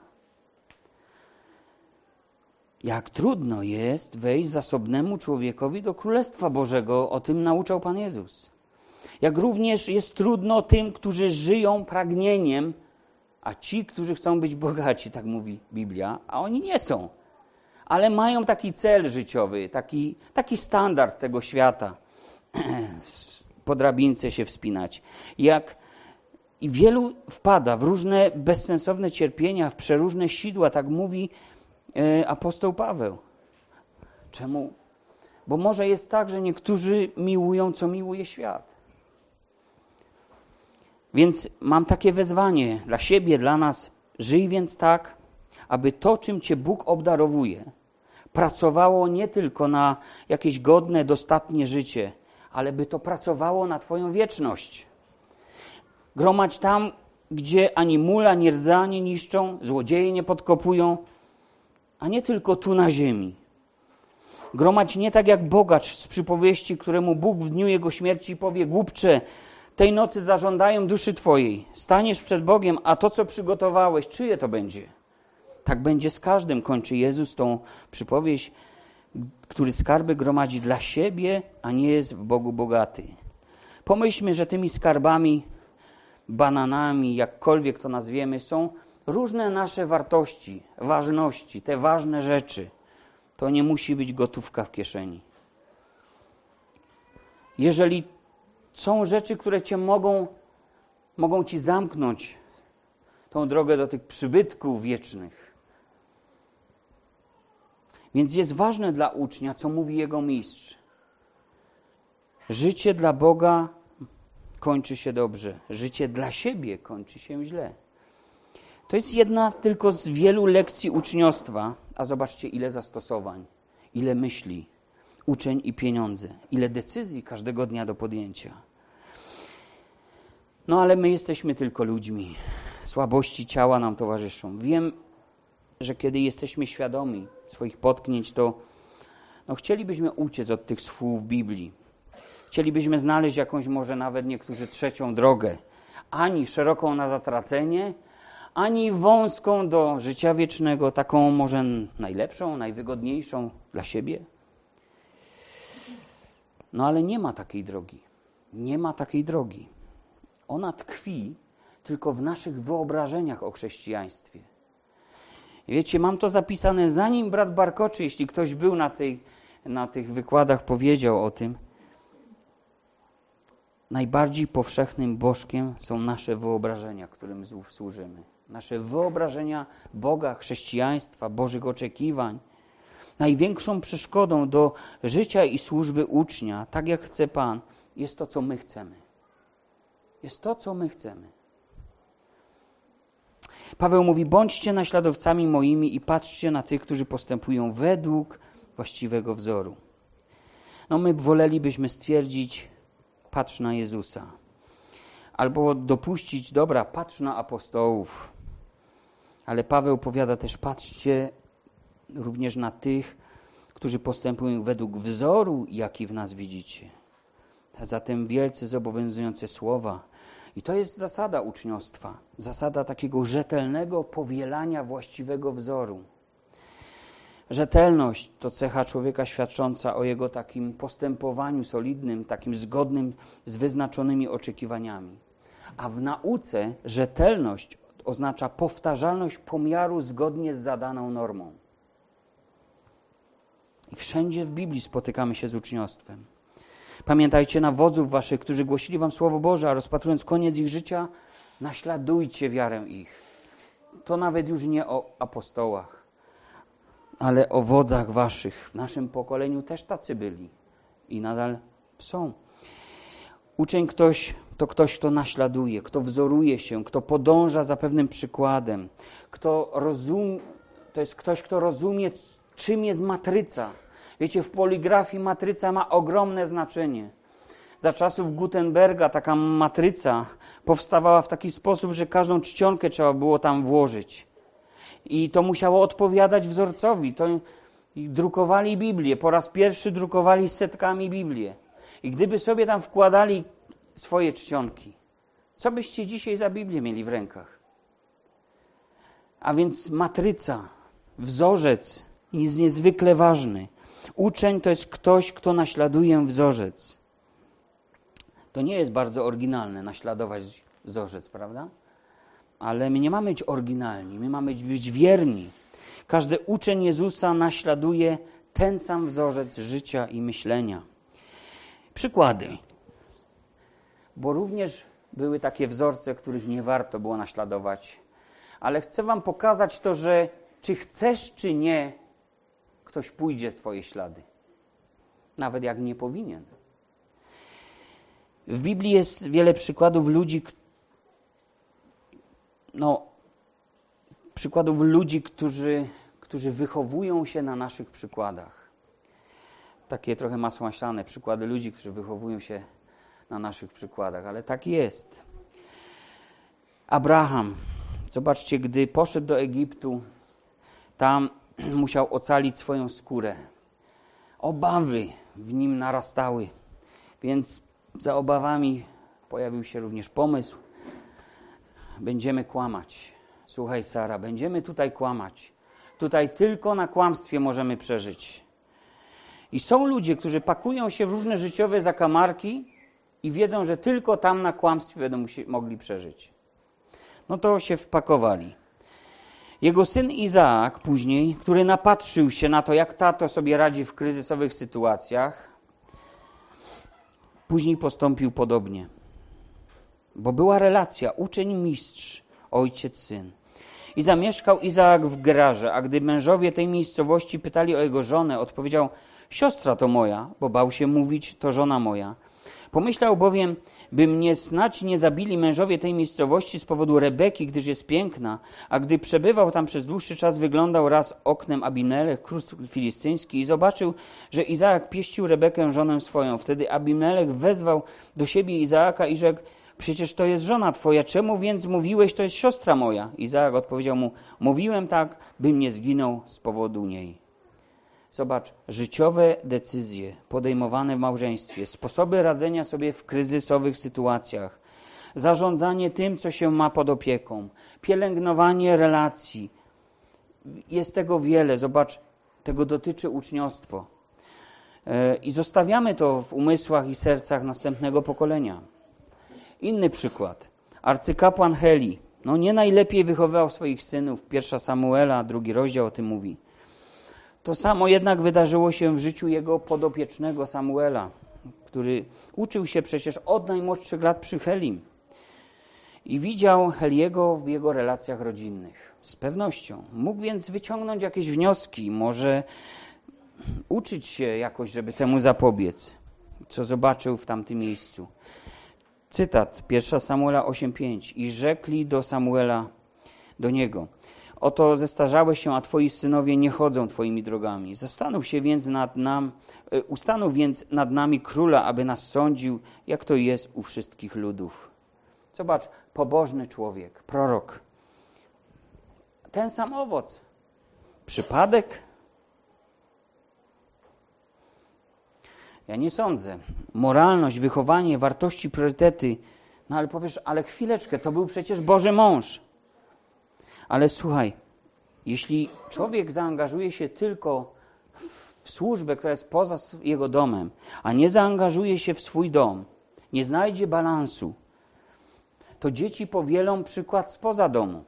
Jak trudno jest wejść zasobnemu człowiekowi do Królestwa Bożego, o tym nauczał Pan Jezus. Jak również jest trudno tym, którzy żyją pragnieniem, a ci, którzy chcą być bogaci, tak mówi Biblia, a oni nie są. Ale mają taki cel życiowy, taki standard tego świata. Po drabince się wspinać. I wielu wpada w różne bezsensowne cierpienia, w przeróżne sidła, tak mówi apostoł Paweł. Czemu? Bo może jest tak, że niektórzy miłują, co miłuje świat. Więc mam takie wezwanie dla siebie, dla nas. Żyj więc tak, aby to, czym cię Bóg obdarowuje, pracowało nie tylko na jakieś godne, dostatnie życie, ale by to pracowało na twoją wieczność. Gromadź tam, gdzie ani mula, ani rdza nie niszczą, złodzieje nie podkopują, a nie tylko tu na ziemi. Gromadź nie tak jak bogacz z przypowieści, któremu Bóg w dniu jego śmierci powie: głupcze, tej nocy zażądają duszy twojej. Staniesz przed Bogiem, a to, co przygotowałeś, czyje to będzie? Tak będzie z każdym, kończy Jezus tą przypowieść, który skarby gromadzi dla siebie, a nie jest w Bogu bogaty. Pomyślmy, że tymi skarbami, bananami, jakkolwiek to nazwiemy, są różne nasze wartości, ważności, te ważne rzeczy. To nie musi być gotówka w kieszeni. Jeżeli są rzeczy, które cię mogą ci zamknąć tą drogę do tych przybytków wiecznych. Więc jest ważne dla ucznia, co mówi jego mistrz. Życie dla Boga kończy się dobrze. Życie dla siebie kończy się źle. To jest jedna tylko z wielu lekcji uczniostwa, a zobaczcie, ile zastosowań, ile myśli, uczeń i pieniądze, ile decyzji każdego dnia do podjęcia. No ale my jesteśmy tylko ludźmi. Słabości ciała nam towarzyszą. Wiem, że kiedy jesteśmy świadomi swoich potknięć, to chcielibyśmy uciec od tych słów Biblii. Chcielibyśmy znaleźć jakąś, może nawet niektórzy, trzecią drogę. Ani szeroką na zatracenie, ani wąską do życia wiecznego, taką może najlepszą, najwygodniejszą dla siebie. No ale nie ma takiej drogi. Nie ma takiej drogi. Ona tkwi tylko w naszych wyobrażeniach o chrześcijaństwie. Wiecie, mam to zapisane, zanim brat Barkoczy, jeśli ktoś był na tych wykładach, powiedział o tym. Najbardziej powszechnym bożkiem są nasze wyobrażenia, którym służymy. Nasze wyobrażenia Boga, chrześcijaństwa, Bożych oczekiwań. Największą przeszkodą do życia i służby ucznia, tak jak chce Pan, jest to, co my chcemy. Jest to, co my chcemy. Paweł mówi: bądźcie naśladowcami moimi i patrzcie na tych, którzy postępują według właściwego wzoru. My wolelibyśmy stwierdzić: patrz na Jezusa. Albo dopuścić: dobra, patrz na apostołów. Ale Paweł powiada też: patrzcie również na tych, którzy postępują według wzoru, jaki w nas widzicie. Zatem wielce zobowiązujące słowa. I to jest zasada uczniostwa. Zasada takiego rzetelnego powielania właściwego wzoru. Rzetelność to cecha człowieka świadcząca o jego takim postępowaniu solidnym, takim zgodnym z wyznaczonymi oczekiwaniami. A w nauce rzetelność oznacza powtarzalność pomiaru zgodnie z zadaną normą. I wszędzie w Biblii spotykamy się z uczniostwem. Pamiętajcie na wodzów waszych, którzy głosili wam Słowo Boże, a rozpatrując koniec ich życia, naśladujcie wiarę ich. To nawet już nie o apostołach, ale o wodzach waszych. W naszym pokoleniu też tacy byli i nadal są. Uczeń ktoś to ktoś, kto naśladuje, kto wzoruje się, kto podąża za pewnym przykładem, to jest ktoś, kto rozumie, czym jest matryca. Wiecie, w poligrafii matryca ma ogromne znaczenie. Za czasów Gutenberga taka matryca powstawała w taki sposób, że każdą czcionkę trzeba było tam włożyć. I to musiało odpowiadać wzorcowi. I drukowali Biblię. Po raz pierwszy drukowali setkami Biblię. I gdyby sobie tam wkładali swoje czcionki, co byście dzisiaj za Biblię mieli w rękach? A więc matryca, wzorzec jest niezwykle ważny. Uczeń to jest ktoś, kto naśladuje wzorzec. To nie jest bardzo oryginalne naśladować wzorzec, prawda? Ale my nie mamy być oryginalni, my mamy być wierni. Każdy uczeń Jezusa naśladuje ten sam wzorzec życia i myślenia. Przykłady. Bo również były takie wzorce, których nie warto było naśladować. Ale chcę wam pokazać to, że czy chcesz, czy nie, ktoś pójdzie w twoje ślady. Nawet jak nie powinien. W Biblii jest wiele przykładów ludzi, którzy wychowują się na naszych przykładach. Takie trochę masło maślane, przykłady ludzi, którzy wychowują się na naszych przykładach, ale tak jest. Abraham, zobaczcie, gdy poszedł do Egiptu, tam musiał ocalić swoją skórę. Obawy w nim narastały, więc za obawami pojawił się również pomysł, będziemy kłamać. Słuchaj, Sara, będziemy tutaj kłamać. Tutaj tylko na kłamstwie możemy przeżyć. I są ludzie, którzy pakują się w różne życiowe zakamarki i wiedzą, że tylko tam na kłamstwie będą mogli przeżyć. No to się wpakowali. Jego syn Izaak później, który napatrzył się na to, jak tato sobie radzi w kryzysowych sytuacjach, później postąpił podobnie. Bo była relacja uczeń-mistrz, ojciec-syn. I zamieszkał Izaak w Gerarze, a gdy mężowie tej miejscowości pytali o jego żonę, odpowiedział: siostra to moja, bo bał się mówić, to żona moja. Pomyślał bowiem, by mnie snadź nie zabili mężowie tej miejscowości z powodu Rebeki, gdyż jest piękna, a gdy przebywał tam przez dłuższy czas, wyglądał raz oknem Abimelech, król filistyński, i zobaczył, że Izaak pieścił Rebekę, żonę swoją. Wtedy Abimelech wezwał do siebie Izaaka i rzekł: przecież to jest żona twoja, czemu więc mówiłeś, to jest siostra moja? Izaak odpowiedział mu: mówiłem tak, bym nie zginął z powodu niej. Zobacz, życiowe decyzje podejmowane w małżeństwie, sposoby radzenia sobie w kryzysowych sytuacjach, zarządzanie tym, co się ma pod opieką, pielęgnowanie relacji. Jest tego wiele. Zobacz, tego dotyczy uczniostwo. I zostawiamy to w umysłach i sercach następnego pokolenia. Inny przykład. Arcykapłan Heli. Nie najlepiej wychowywał swoich synów. 1 Samuela, 2 rozdział o tym mówi. To samo jednak wydarzyło się w życiu jego podopiecznego Samuela, który uczył się przecież od najmłodszych lat przy Helim. I widział Heliego w jego relacjach rodzinnych. Z pewnością. Mógł więc wyciągnąć jakieś wnioski, może uczyć się jakoś, żeby temu zapobiec, co zobaczył w tamtym miejscu. Cytat 1 Samuela 8:5. I rzekli do Samuela, do niego: oto zestarzałeś się, a twoi synowie nie chodzą twoimi drogami. Ustanów więc nad nami króla, aby nas sądził, jak to jest u wszystkich ludów. Zobacz, pobożny człowiek, prorok. Ten sam owoc. Przypadek? Ja nie sądzę. Moralność, wychowanie, wartości, priorytety. Ale powiesz, ale chwileczkę, to był przecież Boży mąż. Ale słuchaj, jeśli człowiek zaangażuje się tylko w służbę, która jest poza jego domem, a nie zaangażuje się w swój dom, nie znajdzie balansu, to dzieci powielą przykład spoza domu.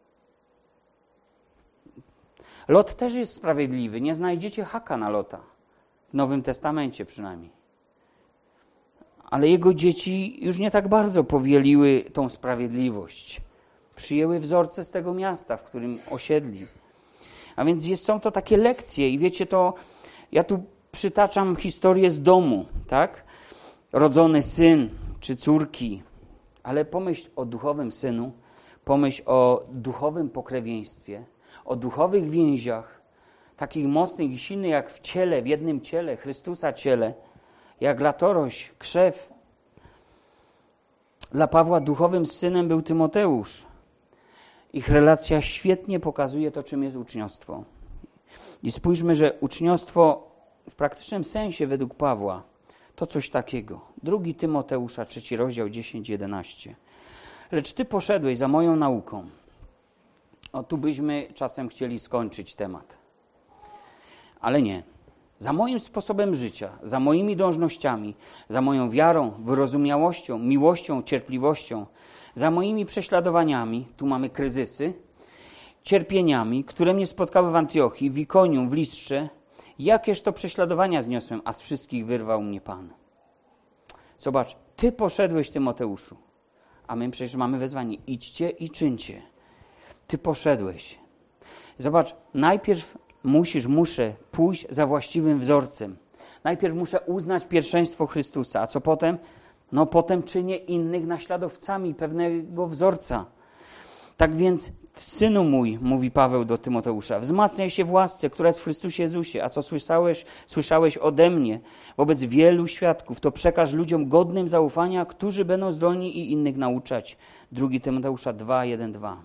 Lot też jest sprawiedliwy, nie znajdziecie haka na Lota, w Nowym Testamencie przynajmniej. Ale jego dzieci już nie tak bardzo powieliły tą sprawiedliwość. Przyjęły wzorce z tego miasta, w którym osiedli. A więc są to takie lekcje i wiecie to, ja tu przytaczam historię z domu, tak? Rodzony syn czy córki, Ale pomyśl o duchowym synu, pomyśl o duchowym pokrewieństwie, o duchowych więziach, takich mocnych i silnych jak w ciele, w jednym ciele, Chrystusa ciele, jak latorość, krzew. Dla Pawła duchowym synem był Tymoteusz. Ich relacja świetnie pokazuje to, czym jest uczniostwo. I spójrzmy, że uczniostwo w praktycznym sensie według Pawła to coś takiego. 2 Tymoteusza, 3 rozdział, 10-11. Lecz ty poszedłeś za moją nauką. O, tu byśmy czasem chcieli skończyć temat. Ale nie. Za moim sposobem życia, za moimi dążnościami, za moją wiarą, wyrozumiałością, miłością, cierpliwością, za moimi prześladowaniami, tu mamy kryzysy, cierpieniami, które mnie spotkały w Antiochii, w Ikonium, w Listrze, jakież to prześladowania zniosłem, a z wszystkich wyrwał mnie Pan. Zobacz, ty poszedłeś, Tymoteuszu, a my przecież mamy wezwanie, idźcie i czyńcie. Ty poszedłeś. Zobacz, najpierw muszę pójść za właściwym wzorcem. Najpierw muszę uznać pierwszeństwo Chrystusa, a co potem? No potem czynię innych naśladowcami pewnego wzorca. Tak więc, synu mój, mówi Paweł do Tymoteusza, wzmacniaj się w łasce, która jest w Chrystusie Jezusie. A co słyszałeś ode mnie wobec wielu świadków, to przekaż ludziom godnym zaufania, którzy będą zdolni i innych nauczać. 2 Tymoteusza 2, 1, 2.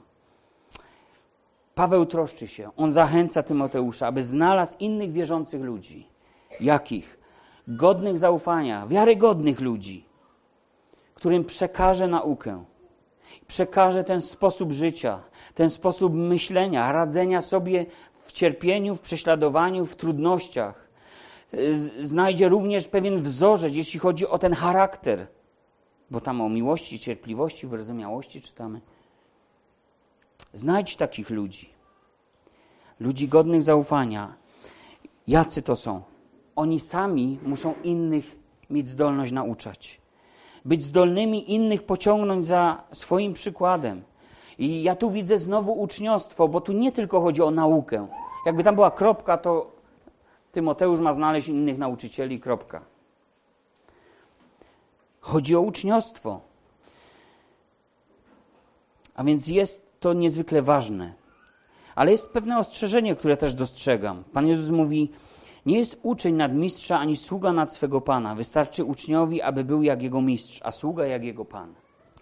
Paweł troszczy się, on zachęca Tymoteusza, aby znalazł innych wierzących ludzi. Jakich? Godnych zaufania, wiarygodnych ludzi, którym przekaże naukę. Przekaże ten sposób życia, ten sposób myślenia, radzenia sobie w cierpieniu, w prześladowaniu, w trudnościach. Znajdzie również pewien wzorzec, jeśli chodzi o ten charakter, bo tam o miłości, cierpliwości, wyrozumiałości czytamy. Znajdź takich ludzi. Ludzi godnych zaufania. Jacy to są? Oni sami muszą innych mieć zdolność nauczać. Być zdolnymi innych pociągnąć za swoim przykładem. I ja tu widzę znowu uczniostwo, bo tu nie tylko chodzi o naukę. Jakby tam była kropka, to Tymoteusz ma znaleźć innych nauczycieli, kropka. Chodzi o uczniostwo. A więc jest to niezwykle ważne. Ale jest pewne ostrzeżenie, które też dostrzegam. Pan Jezus mówi, nie jest uczeń nad mistrza, ani sługa nad swego Pana. Wystarczy uczniowi, aby był jak jego mistrz, a sługa jak jego Pan.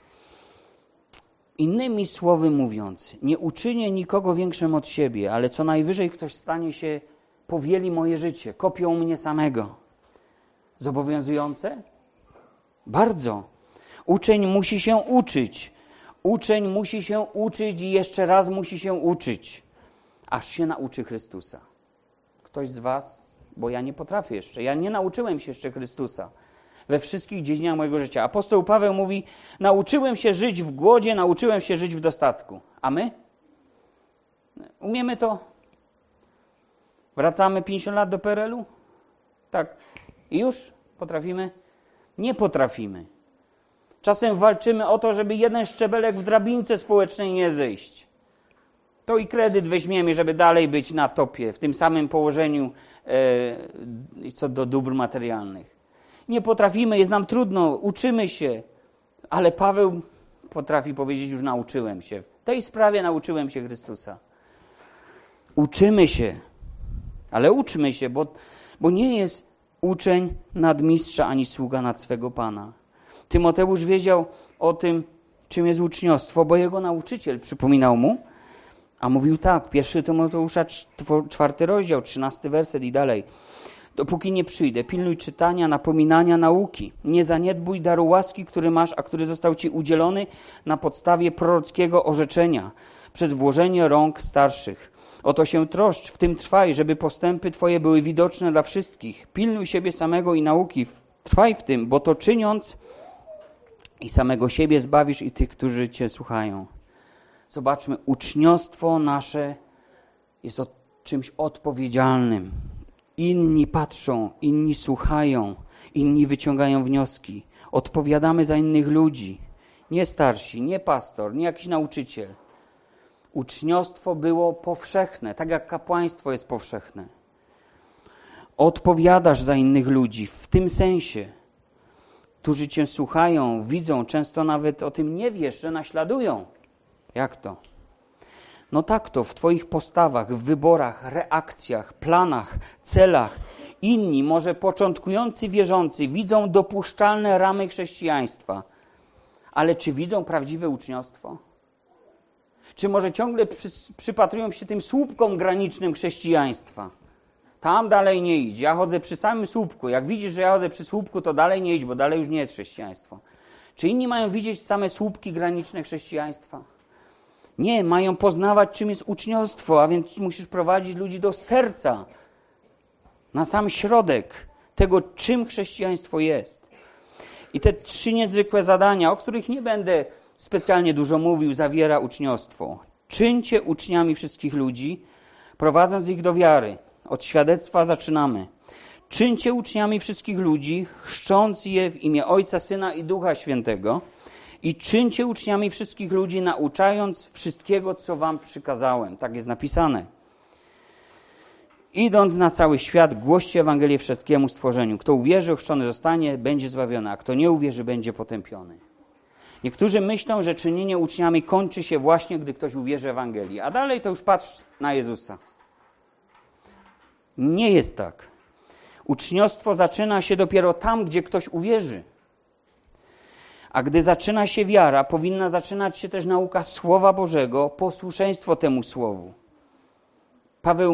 Innymi słowy mówiąc, nie uczynię nikogo większym od siebie, ale co najwyżej ktoś stanie się, powieli moje życie, kopią mnie samego. Zobowiązujące? Bardzo. Uczeń musi się uczyć. Uczeń musi się uczyć i jeszcze raz musi się uczyć, aż się nauczy Chrystusa. Ktoś z was, bo ja nie potrafię jeszcze, ja nie nauczyłem się jeszcze Chrystusa we wszystkich dziedzinach mojego życia. Apostoł Paweł mówi, nauczyłem się żyć w głodzie, nauczyłem się żyć w dostatku. A my? Umiemy to? Wracamy 50 lat do PRL-u? Tak. I już potrafimy? Nie potrafimy. Czasem walczymy o to, żeby jeden szczebelek w drabince społecznej nie zejść. To i kredyt weźmiemy, żeby dalej być na topie, w tym samym położeniu co do dóbr materialnych. Nie potrafimy, jest nam trudno, uczymy się, ale Paweł potrafi powiedzieć, już nauczyłem się. W tej sprawie nauczyłem się Chrystusa. Uczymy się, ale uczmy się, bo nie jest uczeń nad mistrza, ani sługa nad swego Pana. Tymoteusz wiedział o tym, czym jest uczniostwo, bo jego nauczyciel przypominał mu, a mówił tak, 1 Tymoteusza 4 rozdział, 13 werset i dalej. Dopóki nie przyjdę, pilnuj czytania, napominania, nauki. Nie zaniedbuj daru łaski, który masz, a który został ci udzielony na podstawie prorockiego orzeczenia, przez włożenie rąk starszych. Oto się troszcz, w tym trwaj, żeby postępy twoje były widoczne dla wszystkich. Pilnuj siebie samego i nauki, trwaj w tym, bo to czyniąc i samego siebie zbawisz i tych, którzy cię słuchają. Zobaczmy, uczniostwo nasze jest czymś odpowiedzialnym. Inni patrzą, inni słuchają, inni wyciągają wnioski. Odpowiadamy za innych ludzi. Nie starsi, nie pastor, nie jakiś nauczyciel. Uczniostwo było powszechne, tak jak kapłaństwo jest powszechne. Odpowiadasz za innych ludzi w tym sensie. którzy Cię słuchają, widzą, często nawet o tym nie wiesz, że naśladują. Jak to? No tak to w Twoich postawach, w wyborach, reakcjach, planach, celach. Inni, może początkujący wierzący, widzą dopuszczalne ramy chrześcijaństwa. Ale czy widzą prawdziwe uczniostwo? Czy może ciągle przypatrują się tym słupkom granicznym chrześcijaństwa? Tam dalej nie idź. Ja chodzę przy samym słupku. Jak widzisz, że ja chodzę przy słupku, to dalej nie idź, bo dalej już nie jest chrześcijaństwo. Czy inni mają widzieć same słupki graniczne chrześcijaństwa? Nie, mają poznawać, czym jest uczniostwo, a więc musisz prowadzić ludzi do serca, na sam środek tego, czym chrześcijaństwo jest. I te 3 niezwykłe zadania, o których nie będę specjalnie dużo mówił, zawiera uczniostwo. Czyńcie uczniami wszystkich ludzi, prowadząc ich do wiary. Od świadectwa zaczynamy. Czyńcie uczniami wszystkich ludzi, chrzcząc je w imię Ojca, Syna i Ducha Świętego. I czyńcie uczniami wszystkich ludzi, nauczając wszystkiego, co wam przykazałem. Tak jest napisane. Idąc na cały świat, głoście Ewangelię wszystkiemu stworzeniu. Kto uwierzy, ochrzczony zostanie, będzie zbawiony, a kto nie uwierzy, będzie potępiony. Niektórzy myślą, że czynienie uczniami kończy się właśnie, gdy ktoś uwierzy Ewangelii. A dalej to już patrz na Jezusa. Nie jest tak. Uczniostwo zaczyna się dopiero tam, gdzie ktoś uwierzy. A gdy zaczyna się wiara, powinna zaczynać się też nauka Słowa Bożego, posłuszeństwo temu Słowu. Paweł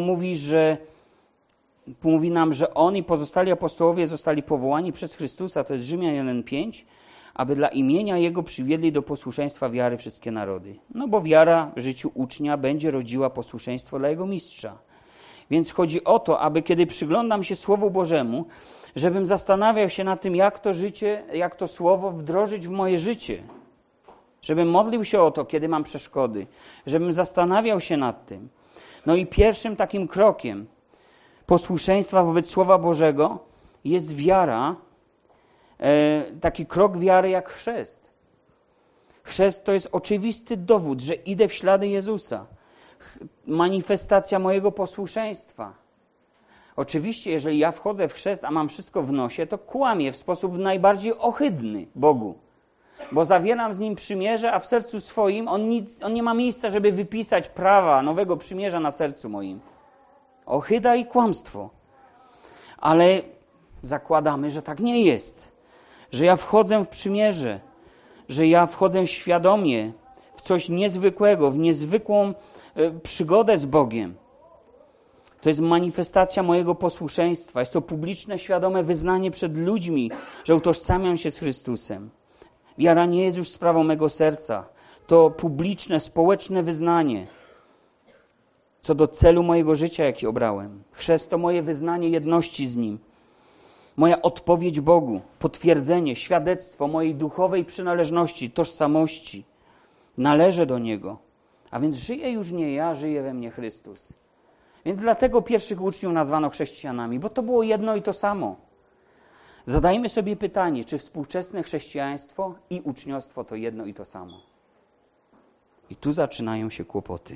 mówi nam, że on i pozostali apostołowie zostali powołani przez Chrystusa, to jest Rzymian 1:5, aby dla imienia Jego przywiedli do posłuszeństwa wiary wszystkie narody. No bo wiara w życiu ucznia będzie rodziła posłuszeństwo dla jego mistrza. Więc chodzi o to, aby kiedy przyglądam się Słowu Bożemu, żebym zastanawiał się nad tym, jak to życie, jak to Słowo wdrożyć w moje życie. Żebym modlił się o to, kiedy mam przeszkody. Żebym zastanawiał się nad tym. No i pierwszym takim krokiem posłuszeństwa wobec Słowa Bożego jest wiara, taki krok wiary jak chrzest. Chrzest to jest oczywisty dowód, że idę w ślady Jezusa. Manifestacja mojego posłuszeństwa. Oczywiście, jeżeli ja wchodzę w chrzest, a mam wszystko w nosie, to kłamię w sposób najbardziej ohydny Bogu. Bo zawieram z Nim przymierze, a w sercu swoim on nie ma miejsca, żeby wypisać prawa nowego przymierza na sercu moim. Ohyda i kłamstwo. Ale zakładamy, że tak nie jest. Że ja wchodzę w przymierze, że ja wchodzę świadomie w coś niezwykłego, w niezwykłą przygodę z Bogiem. To jest manifestacja mojego posłuszeństwa. Jest to publiczne, świadome wyznanie przed ludźmi, że utożsamiam się z Chrystusem. Wiara nie jest już sprawą mego serca. To publiczne, społeczne wyznanie co do celu mojego życia, jaki obrałem. Chrzest to moje wyznanie jedności z Nim. Moja odpowiedź Bogu, potwierdzenie, świadectwo mojej duchowej przynależności, tożsamości. Należę do Niego. A więc żyję już nie ja, żyje we mnie Chrystus. Więc dlatego pierwszych uczniów nazwano chrześcijanami, bo to było jedno i to samo. Zadajmy sobie pytanie, czy współczesne chrześcijaństwo i uczniostwo to jedno i to samo. I tu zaczynają się kłopoty.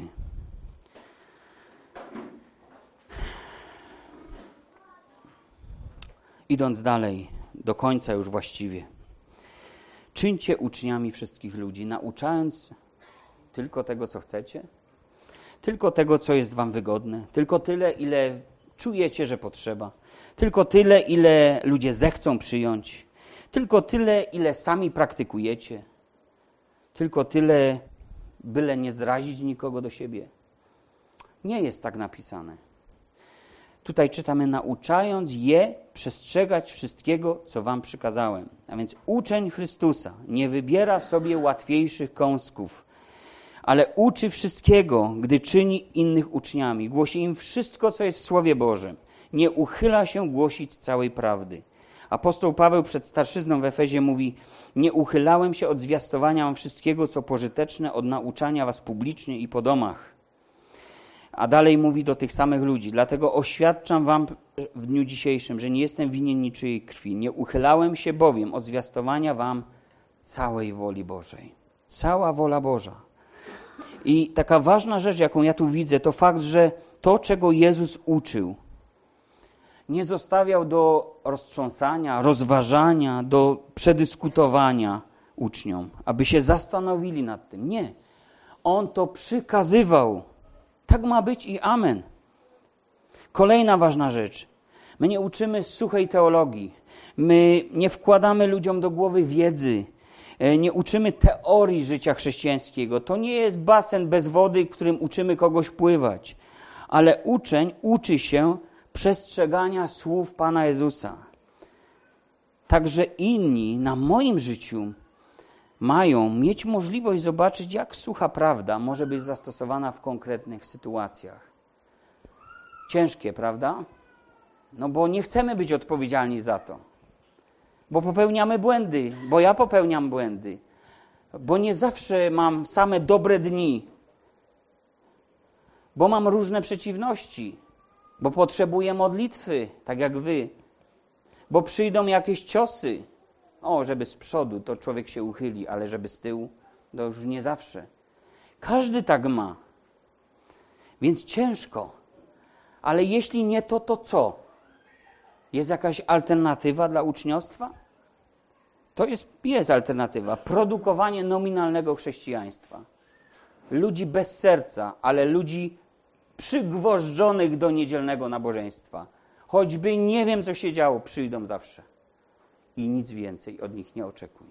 Idąc dalej, do końca już właściwie. Czyńcie uczniami wszystkich ludzi, nauczając tylko tego, co chcecie, tylko tego, co jest wam wygodne, tylko tyle, ile czujecie, że potrzeba, tylko tyle, ile ludzie zechcą przyjąć, tylko tyle, ile sami praktykujecie, tylko tyle, byle nie zrazić nikogo do siebie. Nie jest tak napisane. Tutaj czytamy, nauczając je przestrzegać wszystkiego, co wam przykazałem. A więc uczeń Chrystusa nie wybiera sobie łatwiejszych kąsków, ale uczy wszystkiego, gdy czyni innych uczniami. Głosi im wszystko, co jest w Słowie Bożym. Nie uchyla się głosić całej prawdy. Apostoł Paweł przed starszyzną w Efezie mówi: nie uchylałem się od zwiastowania wam wszystkiego, co pożyteczne, od nauczania was publicznie i po domach. A dalej mówi do tych samych ludzi: dlatego oświadczam wam w dniu dzisiejszym, że nie jestem winien niczyjej krwi. Nie uchylałem się bowiem od zwiastowania wam całej woli Bożej. Cała wola Boża. I taka ważna rzecz, jaką ja tu widzę, to fakt, że to, czego Jezus uczył, nie zostawiał do roztrząsania, rozważania, do przedyskutowania uczniom, aby się zastanowili nad tym. Nie. On to przykazywał. Tak ma być i amen. Kolejna ważna rzecz. My nie uczymy suchej teologii. My nie wkładamy ludziom do głowy wiedzy. Nie uczymy teorii życia chrześcijańskiego. To nie jest basen bez wody, w którym uczymy kogoś pływać. Ale uczeń uczy się przestrzegania słów Pana Jezusa. Także inni na moim życiu mają mieć możliwość zobaczyć, jak sucha prawda może być zastosowana w konkretnych sytuacjach. Ciężkie, prawda? No bo nie chcemy być odpowiedzialni za to. Bo popełniamy błędy, bo ja popełniam błędy. Bo nie zawsze mam same dobre dni. Bo mam różne przeciwności. Bo potrzebuję modlitwy, tak jak wy. Bo przyjdą jakieś ciosy. Żeby z przodu, to człowiek się uchyli, ale żeby z tyłu, to już nie zawsze. Każdy tak ma. Więc ciężko. Ale jeśli nie to, to co? Jest jakaś alternatywa dla uczniostwa? To jest alternatywa. Produkowanie nominalnego chrześcijaństwa. Ludzi bez serca, ale ludzi przygwożdżonych do niedzielnego nabożeństwa. Choćby nie wiem, co się działo, przyjdą zawsze. I nic więcej od nich nie oczekuj.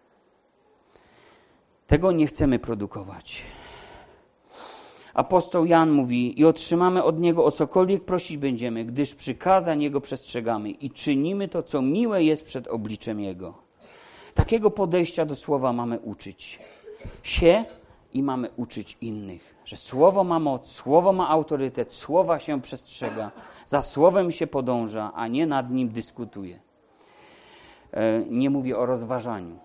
Tego nie chcemy produkować. Apostoł Jan mówi: i otrzymamy od Niego o cokolwiek prosić będziemy, gdyż przykazań Jego przestrzegamy i czynimy to, co miłe jest przed obliczem Jego. Takiego podejścia do słowa mamy uczyć się i mamy uczyć innych. Że słowo ma moc, słowo ma autorytet, słowa się przestrzega, za słowem się podąża, a nie nad nim dyskutuje. Nie mówię o rozważaniu.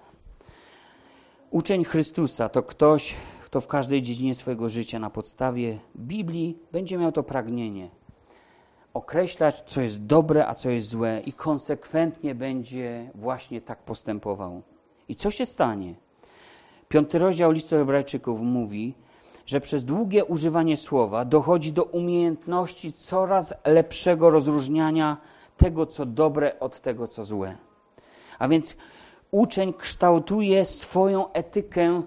Uczeń Chrystusa to ktoś, kto w każdej dziedzinie swojego życia na podstawie Biblii będzie miał to pragnienie określać, co jest dobre, a co jest złe i konsekwentnie będzie właśnie tak postępował. I co się stanie? 5 rozdział listu Hebrajczyków mówi, że przez długie używanie słowa dochodzi do umiejętności coraz lepszego rozróżniania tego, co dobre, od tego, co złe. A więc uczeń kształtuje swoją etykę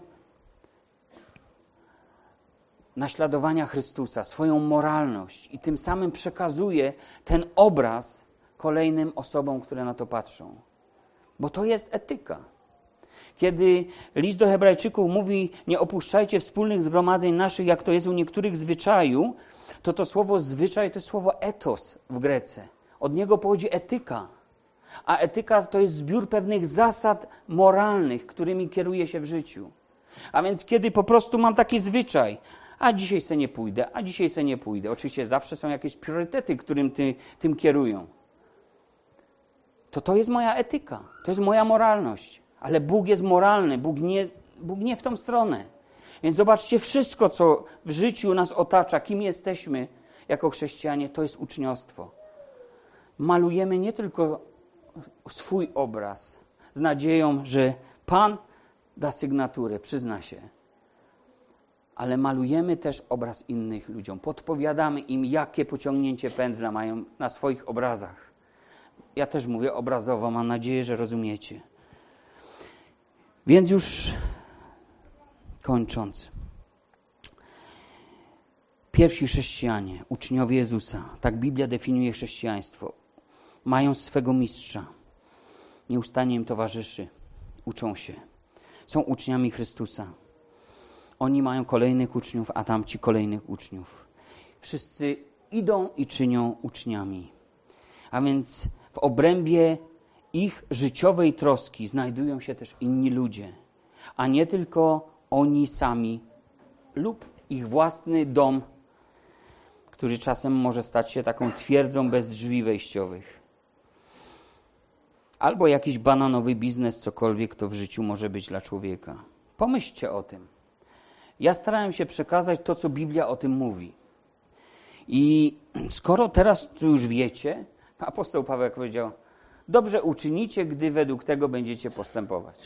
naśladowania Chrystusa, swoją moralność i tym samym przekazuje ten obraz kolejnym osobom, które na to patrzą. Bo to jest etyka. Kiedy list do Hebrajczyków mówi: nie opuszczajcie wspólnych zgromadzeń naszych, jak to jest u niektórych zwyczaju, to słowo zwyczaj to jest słowo etos w Grece. Od niego pochodzi etyka. A etyka to jest zbiór pewnych zasad moralnych, którymi kieruje się w życiu. A więc kiedy po prostu mam taki zwyczaj, a dzisiaj se nie pójdę, a dzisiaj se nie pójdę. Oczywiście zawsze są jakieś priorytety, którym tym kierują. To jest moja etyka, to jest moja moralność. Ale Bóg jest moralny, Bóg nie w tą stronę. Więc zobaczcie, wszystko, co w życiu nas otacza, kim jesteśmy jako chrześcijanie, to jest uczniostwo. Malujemy nie tylko swój obraz z nadzieją, że Pan da sygnaturę, przyzna się. Ale malujemy też obraz innych ludziom. Podpowiadamy im, jakie pociągnięcie pędzla mają na swoich obrazach. Ja też mówię obrazowo, mam nadzieję, że rozumiecie. Więc już kończąc. Pierwsi chrześcijanie, uczniowie Jezusa, tak Biblia definiuje chrześcijaństwo, mają swego mistrza. Nieustannie im towarzyszy, uczą się. Są uczniami Chrystusa. Oni mają kolejnych uczniów, a tamci kolejnych uczniów. Wszyscy idą i czynią uczniami. A więc w obrębie ich życiowej troski znajdują się też inni ludzie, a nie tylko oni sami lub ich własny dom, który czasem może stać się taką twierdzą bez drzwi wejściowych. Albo jakiś bananowy biznes, cokolwiek to w życiu może być dla człowieka. Pomyślcie o tym. Ja starałem się przekazać to, co Biblia o tym mówi. I skoro teraz to już wiecie, apostoł Paweł powiedział: dobrze uczynicie, gdy według tego będziecie postępować.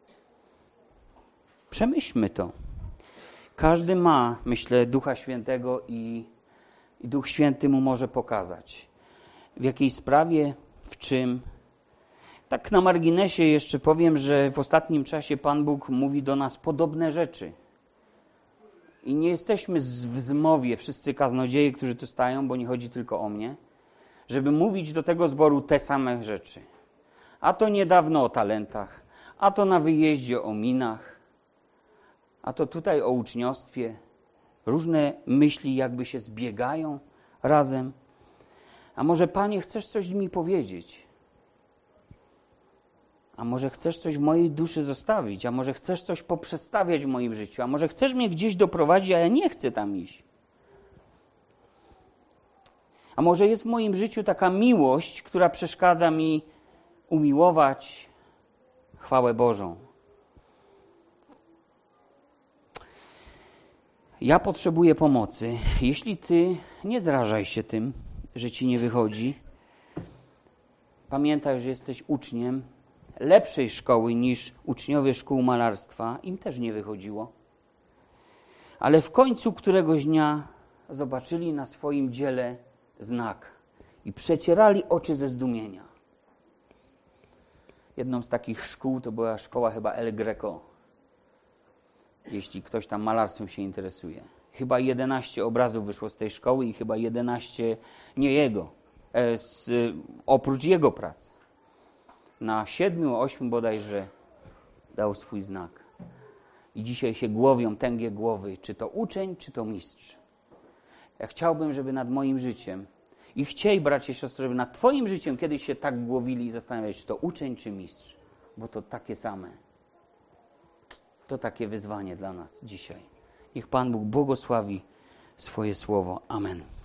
Przemyślmy to. Każdy ma, myślę, Ducha Świętego i Duch Święty mu może pokazać. w jakiej sprawie, w czym. Tak na marginesie jeszcze powiem, że w ostatnim czasie Pan Bóg mówi do nas podobne rzeczy. I nie jesteśmy w zmowie, wszyscy kaznodzieje, którzy tu stają, bo nie chodzi tylko o mnie, żeby mówić do tego zboru te same rzeczy. A to niedawno o talentach, a to na wyjeździe o minach, a to tutaj o uczniostwie. Różne myśli jakby się zbiegają razem. A może, Panie, chcesz coś mi powiedzieć? A może chcesz coś w mojej duszy zostawić? A może chcesz coś poprzestawiać w moim życiu? A może chcesz mnie gdzieś doprowadzić, a ja nie chcę tam iść? A może jest w moim życiu taka miłość, która przeszkadza mi umiłować chwałę Bożą? Ja potrzebuję pomocy. Jeśli ty, nie zrażaj się tym, że ci nie wychodzi. Pamiętaj, że jesteś uczniem lepszej szkoły niż uczniowie szkół malarstwa. Im też nie wychodziło. Ale w końcu któregoś dnia zobaczyli na swoim dziele znak i przecierali oczy ze zdumienia. Jedną z takich szkół to była szkoła chyba El Greco. Jeśli ktoś tam malarstwem się interesuje. Chyba 11 obrazów wyszło z tej szkoły i chyba 11 nie jego, oprócz jego prac. Na 7, 8 bodajże dał swój znak. I dzisiaj się głowią tęgie głowy, czy to uczeń, czy to mistrz. Ja chciałbym, żeby nad moim życiem i chciej, bracie i siostry, żeby nad twoim życiem kiedyś się tak głowili i zastanawiać, czy to uczeń, czy mistrz. Bo to takie same. To takie wyzwanie dla nas dzisiaj. Niech Pan Bóg błogosławi swoje słowo. Amen.